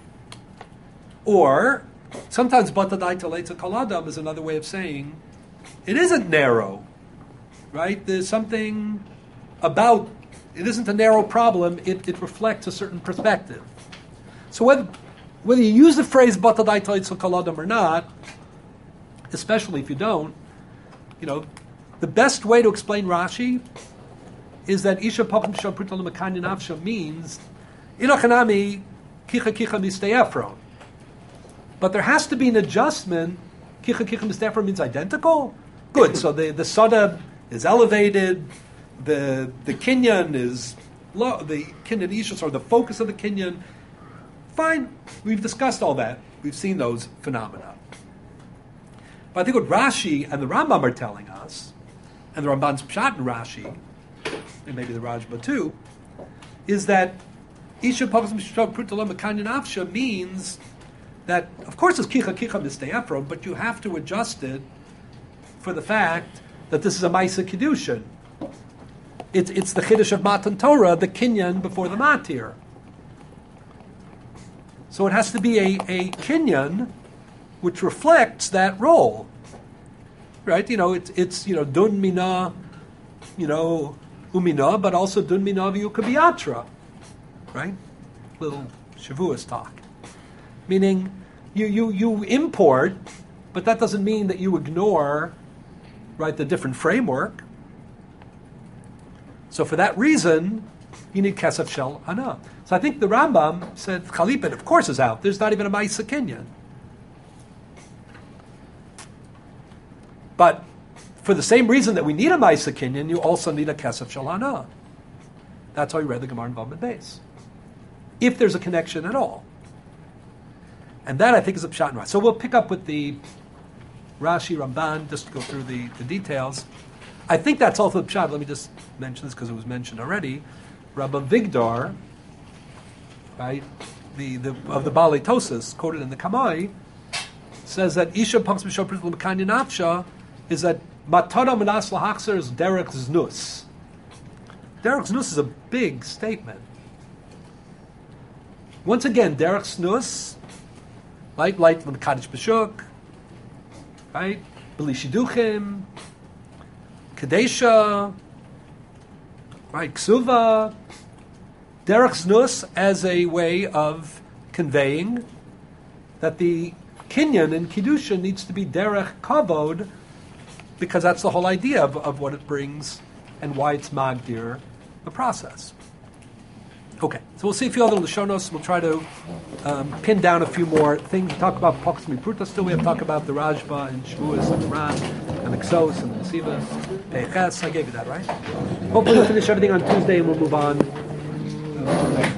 Or, sometimes Batadai Taletza Kaladam is another way of saying, it isn't narrow, right? There's something about, it isn't a narrow problem, it, it reflects a certain perspective. So whether Whether you use the phrase "batadai toitzel kaladam" or not, especially if you don't, you know, the best way to explain Rashi is that Isha Pakim Shal Prutal Mekanya Nafsha means Inachanami Kicha Kicha Misteyefron. But there has to be an adjustment. Kicha Kicha Misteyefron means identical. Good. So the the Sada is elevated. The the Kinyan is low. The Kinyan Ishus or the focus of the Kinyan. Fine, we've discussed all that. We've seen those phenomena. But I think what Rashi and the Rambam are telling us, and the Ramban's Pshat in Rashi, and maybe the Rajba too, is that Isha Pagas Mishtok Prutala Mekanya Nafsha means that, of course, it's Kicha Kicha Misteyafron, but you have to adjust it for the fact that this is a Maisa Kiddushin. It's, it's the Chiddush of Matan Torah, the Kinyan before the Matir. So it has to be a, a kinyan which reflects that role. Right? You know, it's, it's you know, dun mina, you know, umina, but also dun mina v'yukabiatra. Right? Little Shavuos talk. Meaning, you, you, you import, but that doesn't mean that you ignore, right, the different framework. So for that reason, you need kesef shel hana. So I think the Rambam said Chalipin, of course, is out. There's not even a Ma'isa Kinyan. But for the same reason that we need a Ma'isa Kinyan, you also need a kesef shel hana. That's why we read the Gemara in Bava Beis. If there's a connection at all. And that, I think, is a pshat and Rashi. So we'll pick up with the Rashi, Ramban, just to go through the, the details. I think that's also the pshat. Let me just mention this because it was mentioned already. Rabbi Vigdar, right, the, the of the Baalei Tosas, quoted in the Kamai, says that Isha Pams B'Shoprit L'Mekanya Nafsha is that Matara Menas L'Hachzer is Derek Znus. Derek Znus is a big statement. Once again, Derek Znus, right, like L'Mekadish B'Shuk, right, B'li Shiduchim, Kadesha, right, Ksuva, Derech Znus as a way of conveying that the Kinyan in Kiddusha needs to be Derech Kavod, because that's the whole idea of, of what it brings and why it's Magdir, the process. Okay, so we'll see a few other Lashonos. We'll try to um, pin down a few more things. We'll talk about Pax Mipruta still. We have to talk about the Rajba and Shavuos and the Ran and the Ksos and the Nesivas. Peiches, I gave you that, right? Hopefully we'll finish everything on Tuesday and we'll move on. Uh,